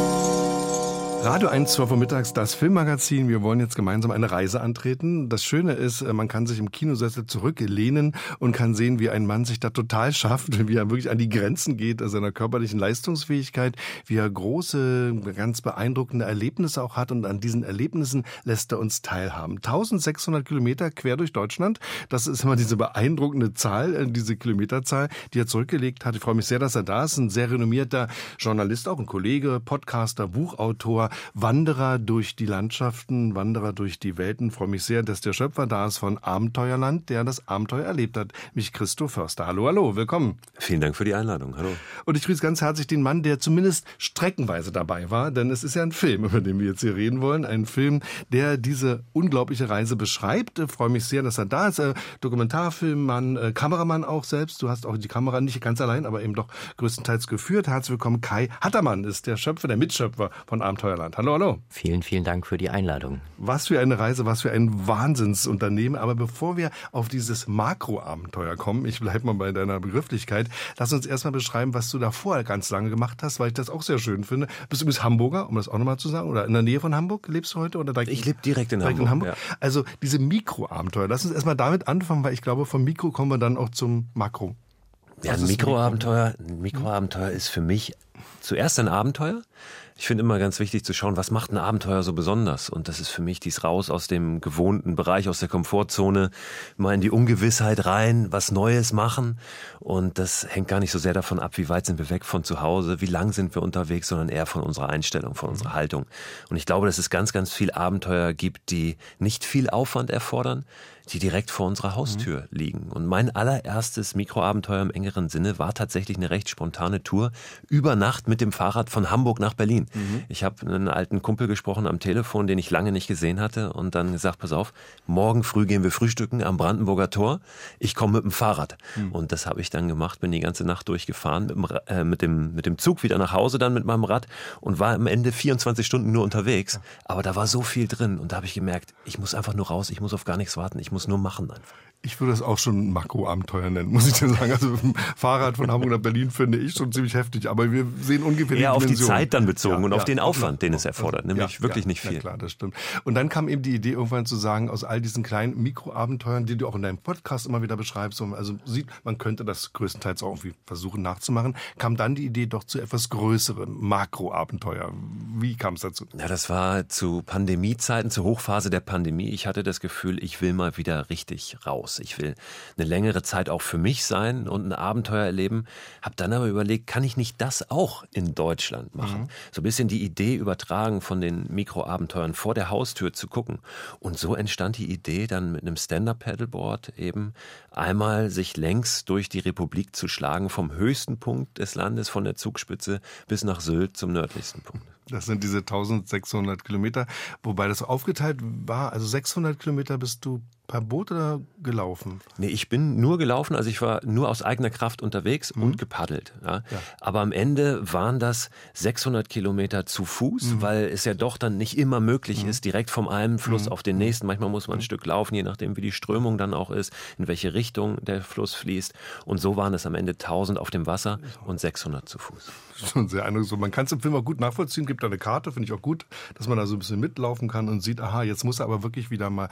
Radio eins, zwölf Uhr mittags, das Filmmagazin. Wir wollen jetzt gemeinsam eine Reise antreten. Das Schöne ist, man kann sich im Kinosessel zurücklehnen und kann sehen, wie ein Mann sich da total schafft, wie er wirklich an die Grenzen geht seiner körperlichen Leistungsfähigkeit, wie er große, ganz beeindruckende Erlebnisse auch hat und an diesen Erlebnissen lässt er uns teilhaben. eintausendsechshundert Kilometer quer durch Deutschland, das ist immer diese beeindruckende Zahl, diese Kilometerzahl, die er zurückgelegt hat. Ich freue mich sehr, dass er da ist, ein sehr renommierter Journalist, auch ein Kollege, Podcaster, Buchautor, Wanderer durch die Landschaften, Wanderer durch die Welten. Ich freue mich sehr, dass der Schöpfer da ist von Abenteuerland, der das Abenteuer erlebt hat, mich Christo Förster. Hallo, hallo, willkommen. Vielen Dank für die Einladung, hallo. Und ich grüße ganz herzlich den Mann, der zumindest streckenweise dabei war, denn es ist ja ein Film, über den wir jetzt hier reden wollen. Ein Film, der diese unglaubliche Reise beschreibt. Ich freue mich sehr, dass er da ist. Dokumentarfilmmann, äh, Kameramann auch selbst. Du hast auch die Kamera nicht ganz allein, aber eben doch größtenteils geführt. Herzlich willkommen. Kai Hattermann ist der Schöpfer, der Mitschöpfer von Abenteuerland. Hallo, hallo. Vielen, vielen Dank für die Einladung. Was für eine Reise, was für ein Wahnsinnsunternehmen. Aber bevor wir auf dieses Makroabenteuer kommen, ich bleibe mal bei deiner Begrifflichkeit, lass uns erstmal beschreiben, was du da vorher ganz lange gemacht hast, weil ich das auch sehr schön finde. Bist du übrigens Hamburger, um das auch nochmal zu sagen, oder in der Nähe von Hamburg lebst du heute? Oder direkt, ich lebe direkt in direkt Hamburg. In Hamburg? Ja. Also diese Mikroabenteuer, lass uns erstmal damit anfangen, weil ich glaube, vom Mikro kommen wir dann auch zum Makro. Ja, ein Mikroabenteuer, ein Mikroabenteuer ist für mich zuerst ein Abenteuer. Ich finde immer ganz wichtig zu schauen, was macht ein Abenteuer so besonders? Und das ist für mich dies raus aus dem gewohnten Bereich, aus der Komfortzone, mal in die Ungewissheit rein, was Neues machen. Und das hängt gar nicht so sehr davon ab, wie weit sind wir weg von zu Hause, wie lang sind wir unterwegs, sondern eher von unserer Einstellung, von unserer Haltung. Und ich glaube, dass es ganz, ganz viel Abenteuer gibt, die nicht viel Aufwand erfordern, die direkt vor unserer Haustür mhm. liegen. Und mein allererstes Mikroabenteuer im engeren Sinne war tatsächlich eine recht spontane Tour über Nacht mit dem Fahrrad von Hamburg nach Berlin. Mhm. Ich habe einen alten Kumpel gesprochen am Telefon, den ich lange nicht gesehen hatte und dann gesagt, pass auf, morgen früh gehen wir frühstücken am Brandenburger Tor. Ich komme mit dem Fahrrad. Mhm. Und das habe ich dann gemacht, bin die ganze Nacht durchgefahren, mit dem, äh, mit dem, mit dem Zug wieder nach Hause dann mit meinem Rad und war am Ende vierundzwanzig Stunden nur unterwegs. Aber da war so viel drin und da habe ich gemerkt, ich muss einfach nur raus, ich muss auf gar nichts warten, ich muss nur machen einfach. Ich würde das auch schon ein Makroabenteuer nennen, muss ich dir sagen. Also mit dem Fahrrad von Hamburg nach Berlin finde ich schon ziemlich heftig. Aber wir sehen ungefähr die ja, auf Dimension. die Zeit dann bezogen ja, und ja, auf den Aufwand, genau. den es erfordert. Also, nämlich ja, wirklich ja, nicht viel. Ja klar, das stimmt. Und dann kam eben die Idee irgendwann zu sagen, aus all diesen kleinen Mikroabenteuern, die du auch in deinem Podcast immer wieder beschreibst, also sieht, man könnte das größtenteils auch irgendwie versuchen nachzumachen, kam dann die Idee doch zu etwas größeren Makroabenteuer. Wie kam es dazu? Ja, das war zu Pandemiezeiten, zur Hochphase der Pandemie. Ich hatte das Gefühl, ich will mal wieder richtig raus. Ich will eine längere Zeit auch für mich sein und ein Abenteuer erleben. Hab dann aber überlegt, kann ich nicht das auch in Deutschland machen? Mhm. So ein bisschen die Idee übertragen von den Mikroabenteuern vor der Haustür zu gucken. Und so entstand die Idee, dann mit einem Stand-Up-Paddleboard eben einmal sich längs durch die Republik zu schlagen, vom höchsten Punkt des Landes, von der Zugspitze bis nach Sylt zum nördlichsten Punkt. Das sind diese eintausendsechshundert Kilometer, wobei das aufgeteilt war, also sechshundert Kilometer bist du per Boot oder gelaufen? Nee, ich bin nur gelaufen, also ich war nur aus eigener Kraft unterwegs mhm. und gepaddelt. Ja. Ja. Aber am Ende waren das sechshundert Kilometer zu Fuß, mhm. weil es ja doch dann nicht immer möglich mhm. ist, direkt vom einen Fluss mhm. auf den nächsten. Manchmal muss man ein mhm. Stück laufen, je nachdem wie die Strömung dann auch ist, in welche Richtung der Fluss fließt. Und so waren es am Ende tausend auf dem Wasser und sechshundert zu Fuß. Schon sehr eindrucksvoll. Man kann es im Film auch gut nachvollziehen, gibt da eine Karte, finde ich auch gut, dass man da so ein bisschen mitlaufen kann und sieht, aha, jetzt muss er aber wirklich wieder mal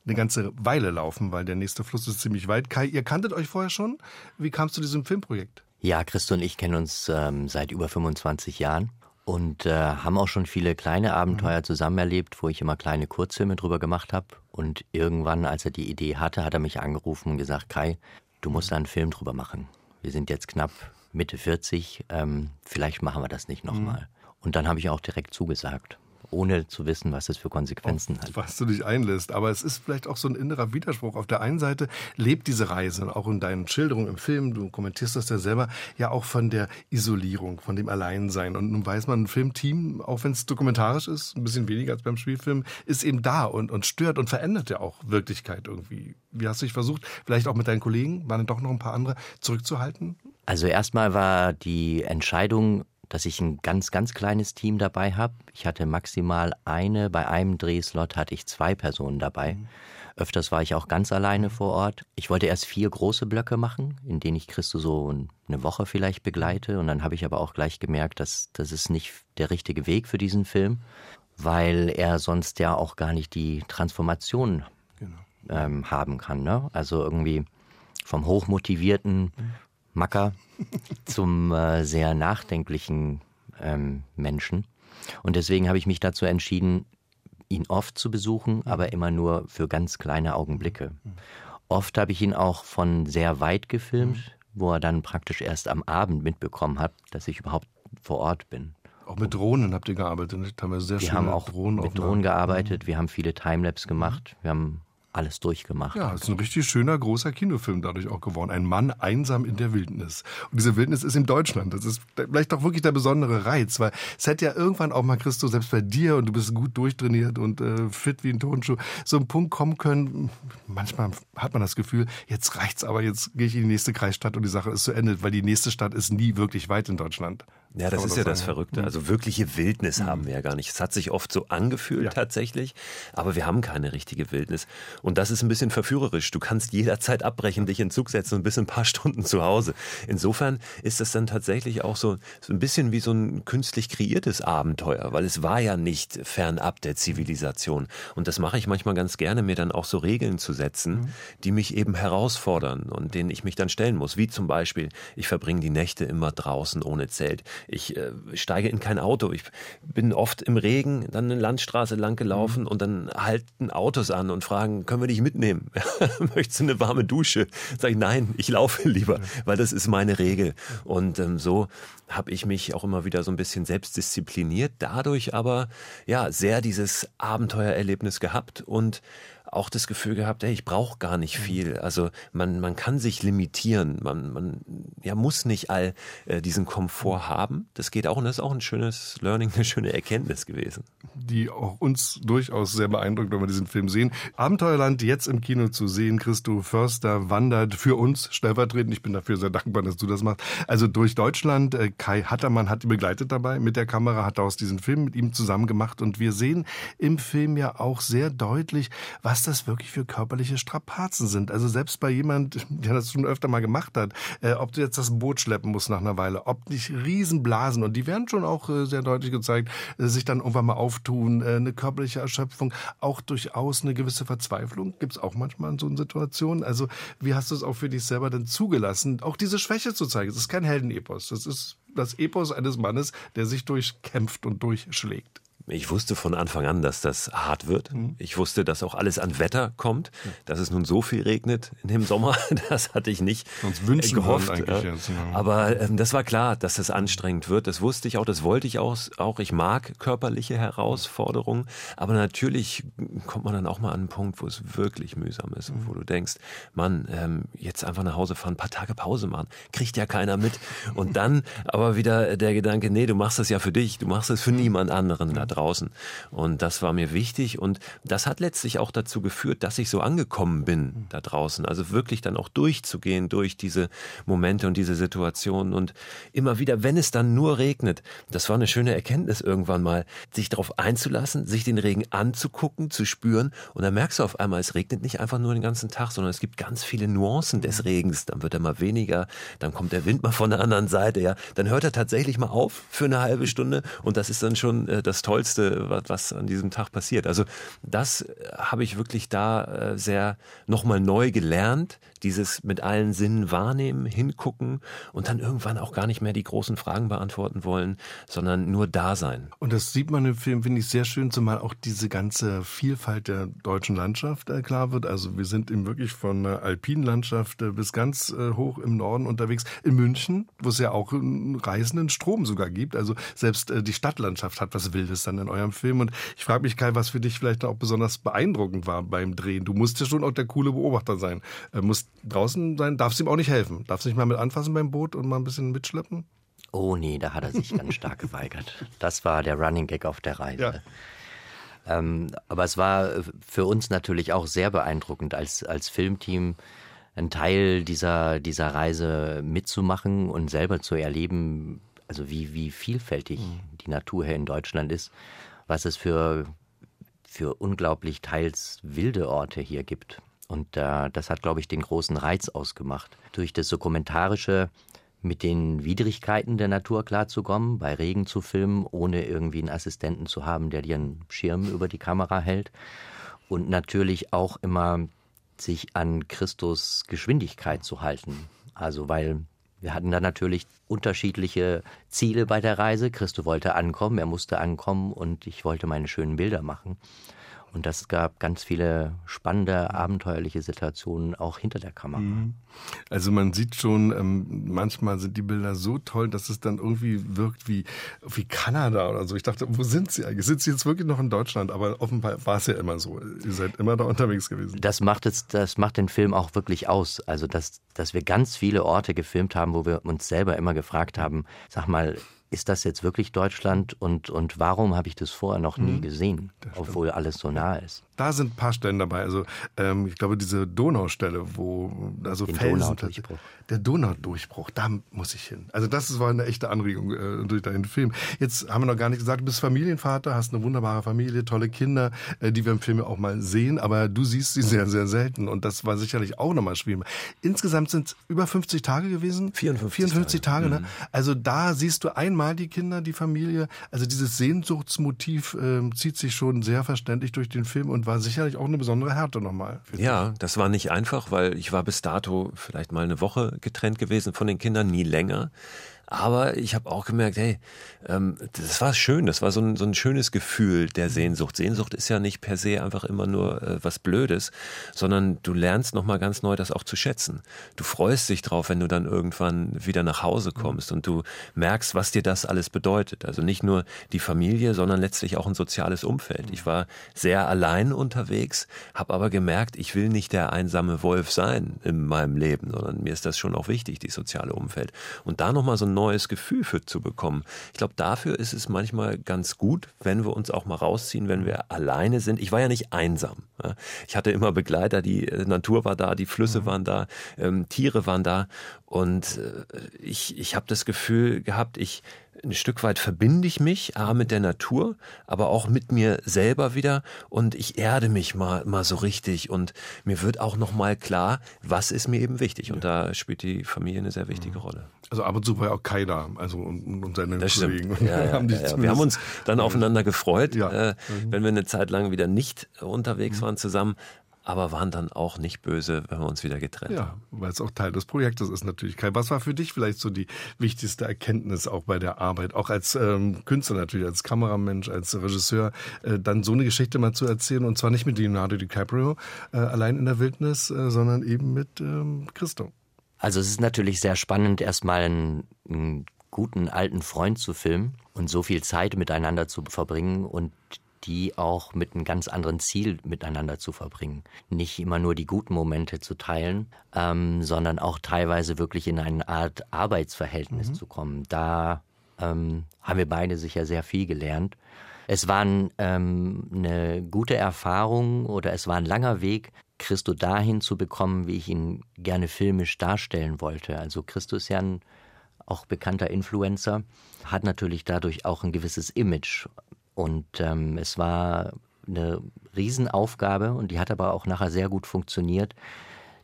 eine ganze Weile laufen, weil der nächste Fluss ist ziemlich weit. Kai, ihr kanntet euch vorher schon? Wie kam es zu diesem Filmprojekt? Ja, Christo und ich kennen uns ähm, seit über fünfundzwanzig Jahren und äh, haben auch schon viele kleine Abenteuer mhm. zusammen erlebt, wo ich immer kleine Kurzfilme drüber gemacht habe. Und irgendwann, als er die Idee hatte, hat er mich angerufen und gesagt, Kai, du musst da einen Film drüber machen. Wir sind jetzt knapp Mitte vierzig, ähm, vielleicht machen wir das nicht nochmal. Mhm. Und dann habe ich auch direkt zugesagt, ohne zu wissen, was das für Konsequenzen hat. Was du dich einlässt. Aber es ist vielleicht auch so ein innerer Widerspruch. Auf der einen Seite lebt diese Reise, auch in deinen Schilderungen im Film, du kommentierst das ja selber, ja auch von der Isolierung, von dem Alleinsein. Und nun weiß man, ein Filmteam, auch wenn es dokumentarisch ist, ein bisschen weniger als beim Spielfilm, ist eben da und, und stört und verändert ja auch Wirklichkeit irgendwie. Wie hast du dich versucht, vielleicht auch mit deinen Kollegen, waren doch noch ein paar andere, zurückzuhalten? Also erstmal war die Entscheidung, dass ich ein ganz, ganz kleines Team dabei habe. Ich hatte maximal eine, bei einem Drehslot hatte ich zwei Personen dabei. Mhm. Öfters war ich auch ganz alleine vor Ort. Ich wollte erst vier große Blöcke machen, in denen ich Christo so eine Woche vielleicht begleite. Und dann habe ich aber auch gleich gemerkt, dass das ist nicht der richtige Weg für diesen Film, weil er sonst ja auch gar nicht die Transformation genau. ähm, haben kann. Ne? Also irgendwie vom hochmotivierten mhm. Macker zum äh, sehr nachdenklichen ähm, Menschen. Und deswegen habe ich mich dazu entschieden, ihn oft zu besuchen, aber immer nur für ganz kleine Augenblicke. Oft habe ich ihn auch von sehr weit gefilmt, wo er dann praktisch erst am Abend mitbekommen hat, dass ich überhaupt vor Ort bin. Auch mit Drohnen habt ihr gearbeitet? Haben wir sehr wir haben auch Drohnen mit Drohnen gearbeitet, wir haben viele Timelapse gemacht, wir haben alles durchgemacht. Ja, es ist ein richtig schöner, großer Kinofilm dadurch auch geworden. Ein Mann einsam in der Wildnis. Und diese Wildnis ist in Deutschland. Das ist vielleicht auch wirklich der besondere Reiz, weil es hätte ja irgendwann auch mal, Christo, selbst bei dir, und du bist gut durchtrainiert und äh, fit wie ein Turnschuh, so ein Punkt kommen können. Manchmal hat man das Gefühl, jetzt reicht's, aber jetzt gehe ich in die nächste Kreisstadt und die Sache ist zu Ende, weil die nächste Stadt ist nie wirklich weit in Deutschland. Ja, das ist ja das Verrückte. Also wirkliche Wildnis haben wir ja gar nicht. Es hat sich oft so angefühlt ja. tatsächlich, aber wir haben keine richtige Wildnis. Und das ist ein bisschen verführerisch. Du kannst jederzeit abbrechen, dich in den Zug setzen und bist ein paar Stunden zu Hause. Insofern ist das dann tatsächlich auch so, so ein bisschen wie so ein künstlich kreiertes Abenteuer, weil es war ja nicht fernab der Zivilisation. Und das mache ich manchmal ganz gerne, mir dann auch so Regeln zu setzen, mhm. die mich eben herausfordern und denen ich mich dann stellen muss. Wie zum Beispiel, ich verbringe die Nächte immer draußen ohne Zelt. Ich äh, steige in kein Auto. Ich bin oft im Regen, dann eine Landstraße lang gelaufen mhm. und dann halten Autos an und fragen, können wir dich mitnehmen? Möchtest du eine warme Dusche? Sag ich, nein, ich laufe lieber, weil das ist meine Regel. Und ähm, so habe ich mich auch immer wieder so ein bisschen selbst diszipliniert, dadurch aber ja sehr dieses Abenteuererlebnis gehabt und auch das Gefühl gehabt, hey, ich brauche gar nicht viel. Also man man kann sich limitieren, man man ja muss nicht all äh, diesen Komfort haben. Das geht auch und das ist auch ein schönes Learning, eine schöne Erkenntnis gewesen. Die auch uns durchaus sehr beeindruckt, wenn wir diesen Film sehen. Abenteuerland jetzt im Kino zu sehen. Christo Förster wandert für uns stellvertretend. Ich bin dafür sehr dankbar, dass du das machst. Also durch Deutschland. Kai Hattermann hat ihn begleitet dabei mit der Kamera, hat daraus diesen Film mit ihm zusammen gemacht und wir sehen im Film ja auch sehr deutlich, was das wirklich für körperliche Strapazen sind. Also selbst bei jemand, der das schon öfter mal gemacht hat, äh, ob du jetzt das Boot schleppen musst nach einer Weile, ob nicht Riesenblasen, und die werden schon auch äh, sehr deutlich gezeigt, äh, sich dann irgendwann mal auftun, äh, eine körperliche Erschöpfung, auch durchaus eine gewisse Verzweiflung, gibt's auch manchmal in so einer Situation. Also wie hast du es auch für dich selber dann zugelassen, auch diese Schwäche zu zeigen? Es ist kein Heldenepos, das ist das Epos eines Mannes, der sich durchkämpft und durchschlägt. Ich wusste von Anfang an, dass das hart wird. Ich wusste, dass auch alles an Wetter kommt. Dass es nun so viel regnet in dem Sommer, das hatte ich nicht Sonst wünschen gehofft. Eigentlich jetzt, ja. Aber ähm, das war klar, dass das anstrengend wird. Das wusste ich auch, das wollte ich auch. auch. Ich mag körperliche Herausforderungen. Aber natürlich kommt man dann auch mal an einen Punkt, wo es wirklich mühsam ist. Und wo du denkst, Mann, ähm, jetzt einfach nach Hause fahren, ein paar Tage Pause machen. Kriegt ja keiner mit. Und dann aber wieder der Gedanke, nee, du machst das ja für dich. Du machst es für niemand anderen da draußen. Und das war mir wichtig und das hat letztlich auch dazu geführt, dass ich so angekommen bin da draußen. Also wirklich dann auch durchzugehen durch diese Momente und diese Situationen und immer wieder, wenn es dann nur regnet, das war eine schöne Erkenntnis irgendwann mal, sich darauf einzulassen, sich den Regen anzugucken, zu spüren und dann merkst du auf einmal, es regnet nicht einfach nur den ganzen Tag, sondern es gibt ganz viele Nuancen des Regens. Dann wird er mal weniger, dann kommt der Wind mal von der anderen Seite, ja, dann hört er tatsächlich mal auf für eine halbe Stunde und das ist dann schon äh, das Tollste, Tollste, was, was an diesem Tag passiert. Also das habe ich wirklich da äh, sehr nochmal neu gelernt, dieses mit allen Sinnen wahrnehmen, hingucken und dann irgendwann auch gar nicht mehr die großen Fragen beantworten wollen, sondern nur da sein. Und das sieht man im Film, finde ich, sehr schön, zumal auch diese ganze Vielfalt der deutschen Landschaft äh, klar wird. Also wir sind eben wirklich von äh, alpinen Landschaft äh, bis ganz äh, hoch im Norden unterwegs. In München, wo es ja auch einen reißenden Strom sogar gibt. Also selbst äh, die Stadtlandschaft hat was Wildes dann in eurem Film. Und ich frage mich, Kai, was für dich vielleicht auch besonders beeindruckend war beim Drehen. Du musst ja schon auch der coole Beobachter sein. Äh, musst draußen sein, darfst ihm auch nicht helfen. Darfst nicht mal mit anfassen beim Boot und mal ein bisschen mitschleppen? Oh nee, da hat er sich ganz stark geweigert. Das war der Running Gag auf der Reise. Ja. Ähm, aber es war für uns natürlich auch sehr beeindruckend, als, als Filmteam einen Teil dieser, dieser Reise mitzumachen und selber zu erleben, also wie, wie vielfältig mhm. die Natur hier in Deutschland ist, was es für, für unglaublich teils wilde Orte hier gibt. Und äh, das hat, glaube ich, den großen Reiz ausgemacht. Durch das Dokumentarische mit den Widrigkeiten der Natur klarzukommen, bei Regen zu filmen, ohne irgendwie einen Assistenten zu haben, der dir einen Schirm über die Kamera hält. Und natürlich auch immer sich an Christus Geschwindigkeit zu halten. Also weil wir hatten da natürlich unterschiedliche Ziele bei der Reise. Christo wollte ankommen, er musste ankommen und ich wollte meine schönen Bilder machen. Und das gab ganz viele spannende, abenteuerliche Situationen auch hinter der Kamera. Also man sieht schon, ähm, manchmal sind die Bilder so toll, dass es dann irgendwie wirkt wie, wie Kanada oder so. Ich dachte, wo sind sie eigentlich? Sind sie jetzt wirklich noch in Deutschland? Aber offenbar war es ja immer so. Ihr seid immer da unterwegs gewesen. Das macht, es, das macht den Film auch wirklich aus. Also dass, dass wir ganz viele Orte gefilmt haben, wo wir uns selber immer gefragt haben, sag mal, ist das jetzt wirklich Deutschland und, und warum habe ich das vorher noch nie gesehen, obwohl alles so nah ist? Da sind ein paar Stellen dabei. Also ähm, ich glaube, diese Donaustelle, wo also Den Felsen... Donaudurchbruch. Der Donaudurchbruch, da muss ich hin. Also das war eine echte Anregung äh, durch deinen Film. Jetzt haben wir noch gar nicht gesagt, du bist Familienvater, hast eine wunderbare Familie, tolle Kinder, äh, die wir im Film auch mal sehen, aber du siehst sie sehr, sehr selten und das war sicherlich auch nochmal schwierig. Insgesamt sind es über fünfzig Tage gewesen? vierundfünfzig, vierundfünfzig Tage, Tage ne? Also da siehst du einmal die Kinder, die Familie. Also dieses Sehnsuchtsmotiv äh, zieht sich schon sehr verständlich durch den Film und war sicherlich auch eine besondere Härte nochmal. Ja, das war nicht einfach, weil ich war bis dato vielleicht mal eine Woche getrennt gewesen von den Kindern, nie länger. Aber ich habe auch gemerkt, hey, ähm, das war schön, das war so ein, so ein schönes Gefühl der Sehnsucht. Sehnsucht ist ja nicht per se einfach immer nur äh, was Blödes, sondern du lernst nochmal ganz neu das auch zu schätzen. Du freust dich drauf, wenn du dann irgendwann wieder nach Hause kommst und du merkst, was dir das alles bedeutet. Also nicht nur die Familie, sondern letztlich auch ein soziales Umfeld. Ich war sehr allein unterwegs, habe aber gemerkt, ich will nicht der einsame Wolf sein in meinem Leben, sondern mir ist das schon auch wichtig, die soziale Umfeld. Und da nochmal so ein neues Gefühl für zu bekommen. Ich glaube, dafür ist es manchmal ganz gut, wenn wir uns auch mal rausziehen, wenn wir alleine sind. Ich war ja nicht einsam. Ich hatte immer Begleiter, die Natur war da, die Flüsse waren da, ähm, Tiere waren da und äh, ich, ich habe das Gefühl gehabt, ich ein Stück weit verbinde ich mich A, mit der Natur, aber auch mit mir selber wieder und ich erde mich mal, mal so richtig und mir wird auch noch mal klar, was ist mir eben wichtig und da spielt die Familie eine sehr wichtige Rolle. Also ab und zu war ja auch Kai da, also und, und seine das Kollegen. Stimmt. Ja, ja, haben ja, ja. Wir haben uns dann aufeinander gefreut, ja. äh, wenn wir eine Zeit lang wieder nicht unterwegs waren zusammen. Aber waren dann auch nicht böse, wenn wir uns wieder getrennt ja, haben. Weil es auch Teil des Projektes ist natürlich. Kai, was war für dich vielleicht so die wichtigste Erkenntnis auch bei der Arbeit, auch als ähm, Künstler natürlich, als Kameramensch, als Regisseur, äh, dann so eine Geschichte mal zu erzählen und zwar nicht mit Leonardo DiCaprio äh, allein in der Wildnis, äh, sondern eben mit ähm, Christo. Also es ist natürlich sehr spannend, erstmal einen, einen guten alten Freund zu filmen und so viel Zeit miteinander zu verbringen und die auch mit einem ganz anderen Ziel miteinander zu verbringen. Nicht immer nur die guten Momente zu teilen, ähm, sondern auch teilweise wirklich in eine Art Arbeitsverhältnis mhm. zu kommen. Da ähm, haben wir beide sicher sehr viel gelernt. Es war ein, ähm, eine gute Erfahrung oder es war ein langer Weg, Christo dahin zu bekommen, wie ich ihn gerne filmisch darstellen wollte. Also Christo ist ja ein auch bekannter Influencer, hat natürlich dadurch auch ein gewisses Image. Und ähm, es war eine Riesenaufgabe und die hat aber auch nachher sehr gut funktioniert,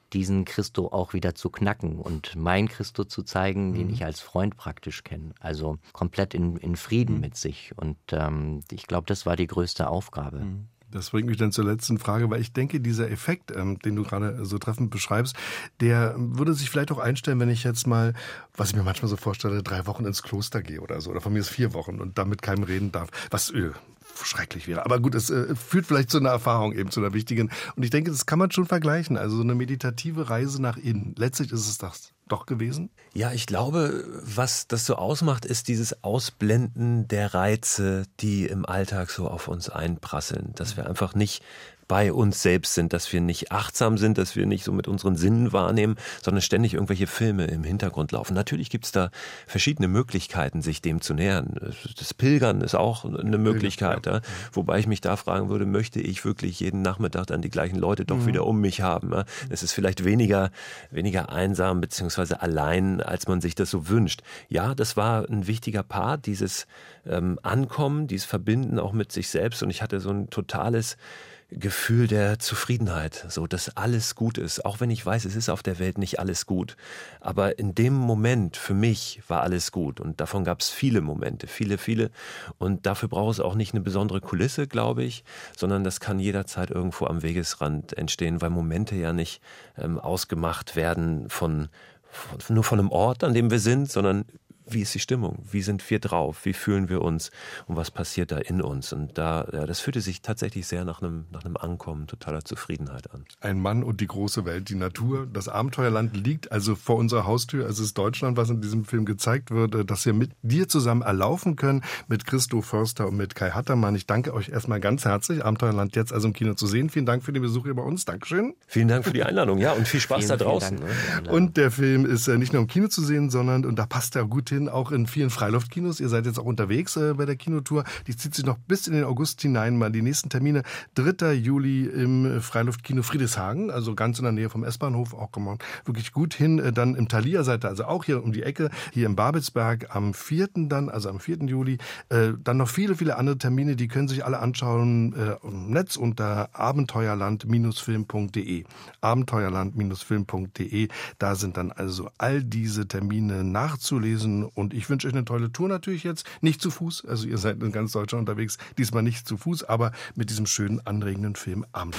diesen Christo auch wieder zu knacken und mein Christo zu zeigen, mhm. den ich als Freund praktisch kenne. Also komplett in, in Frieden mhm. mit sich. Und ähm, ich glaube, das war die größte Aufgabe. Mhm. Das bringt mich dann zur letzten Frage, weil ich denke, dieser Effekt, ähm, den du gerade so treffend beschreibst, der würde sich vielleicht auch einstellen, wenn ich jetzt mal, was ich mir manchmal so vorstelle, drei Wochen ins Kloster gehe oder so, oder von mir ist vier Wochen und da mit keinem reden darf, was öh, schrecklich wäre. Aber gut, es äh, führt vielleicht zu einer Erfahrung, eben zu einer wichtigen. Und ich denke, das kann man schon vergleichen. Also so eine meditative Reise nach innen. Letztlich ist es das doch gewesen? Ja, ich glaube, was das so ausmacht, ist dieses Ausblenden der Reize, die im Alltag so auf uns einprasseln. Dass wir einfach nicht bei uns selbst sind, dass wir nicht achtsam sind, dass wir nicht so mit unseren Sinnen wahrnehmen, sondern ständig irgendwelche Filme im Hintergrund laufen. Natürlich gibt es da verschiedene Möglichkeiten, sich dem zu nähern. Das Pilgern ist auch eine Möglichkeit, ja. Ja. Wobei ich mich da fragen würde, möchte ich wirklich jeden Nachmittag dann die gleichen Leute doch mhm. wieder um mich haben? Ja? Es ist vielleicht weniger, weniger einsam beziehungsweise allein, als man sich das so wünscht. Ja, das war ein wichtiger Part, dieses ähm, Ankommen, dieses Verbinden auch mit sich selbst, und ich hatte so ein totales Gefühl der Zufriedenheit, so dass alles gut ist, auch wenn ich weiß, es ist auf der Welt nicht alles gut. Aber in dem Moment für mich war alles gut, und davon gab es viele Momente, viele, viele. Und dafür braucht es auch nicht eine besondere Kulisse, glaube ich, sondern das kann jederzeit irgendwo am Wegesrand entstehen, weil Momente ja nicht ähm, ausgemacht werden von, von nur von einem Ort, an dem wir sind, sondern wie ist die Stimmung? Wie sind wir drauf? Wie fühlen wir uns? Und was passiert da in uns? Und da, ja, das fühlte sich tatsächlich sehr nach einem, nach einem Ankommen, totaler Zufriedenheit an. Ein Mann und die große Welt, die Natur, das Abenteuerland liegt also vor unserer Haustür. Es ist Deutschland, was in diesem Film gezeigt wird, dass wir mit dir zusammen erlaufen können, mit Christo Förster und mit Kai Hattermann. Ich danke euch erstmal ganz herzlich. Abenteuerland jetzt also im Kino zu sehen. Vielen Dank für den Besuch hier bei uns. Dankeschön. Vielen Dank für die Einladung. Ja, und viel Spaß vielen, da draußen. Und der Film ist nicht nur im Kino zu sehen, sondern, und da passt er gut hin, auch in vielen Freiluftkinos. Ihr seid jetzt auch unterwegs äh, bei der Kinotour. Die zieht sich noch bis in den August hinein. Mal die nächsten Termine. dritter Juli im Freiluftkino Friedrichshagen, also ganz in der Nähe vom S-Bahnhof. Auch kommt man wirklich gut hin. Äh, dann im Thalia seid ihr also auch hier um die Ecke, hier im Babelsberg am vierten dann, also am vierten Juli. Äh, dann noch viele, viele andere Termine, die können sich alle anschauen äh, im Netz unter abenteuerland Film punkt de. abenteuerland Film punkt de. Da sind dann also all diese Termine nachzulesen, und ich Ich wünsche euch eine tolle Tour natürlich jetzt. Nicht zu Fuß, also ihr seid in ganz Deutschland unterwegs. Diesmal nicht zu Fuß, aber mit diesem schönen, anregenden Film Abenteuer.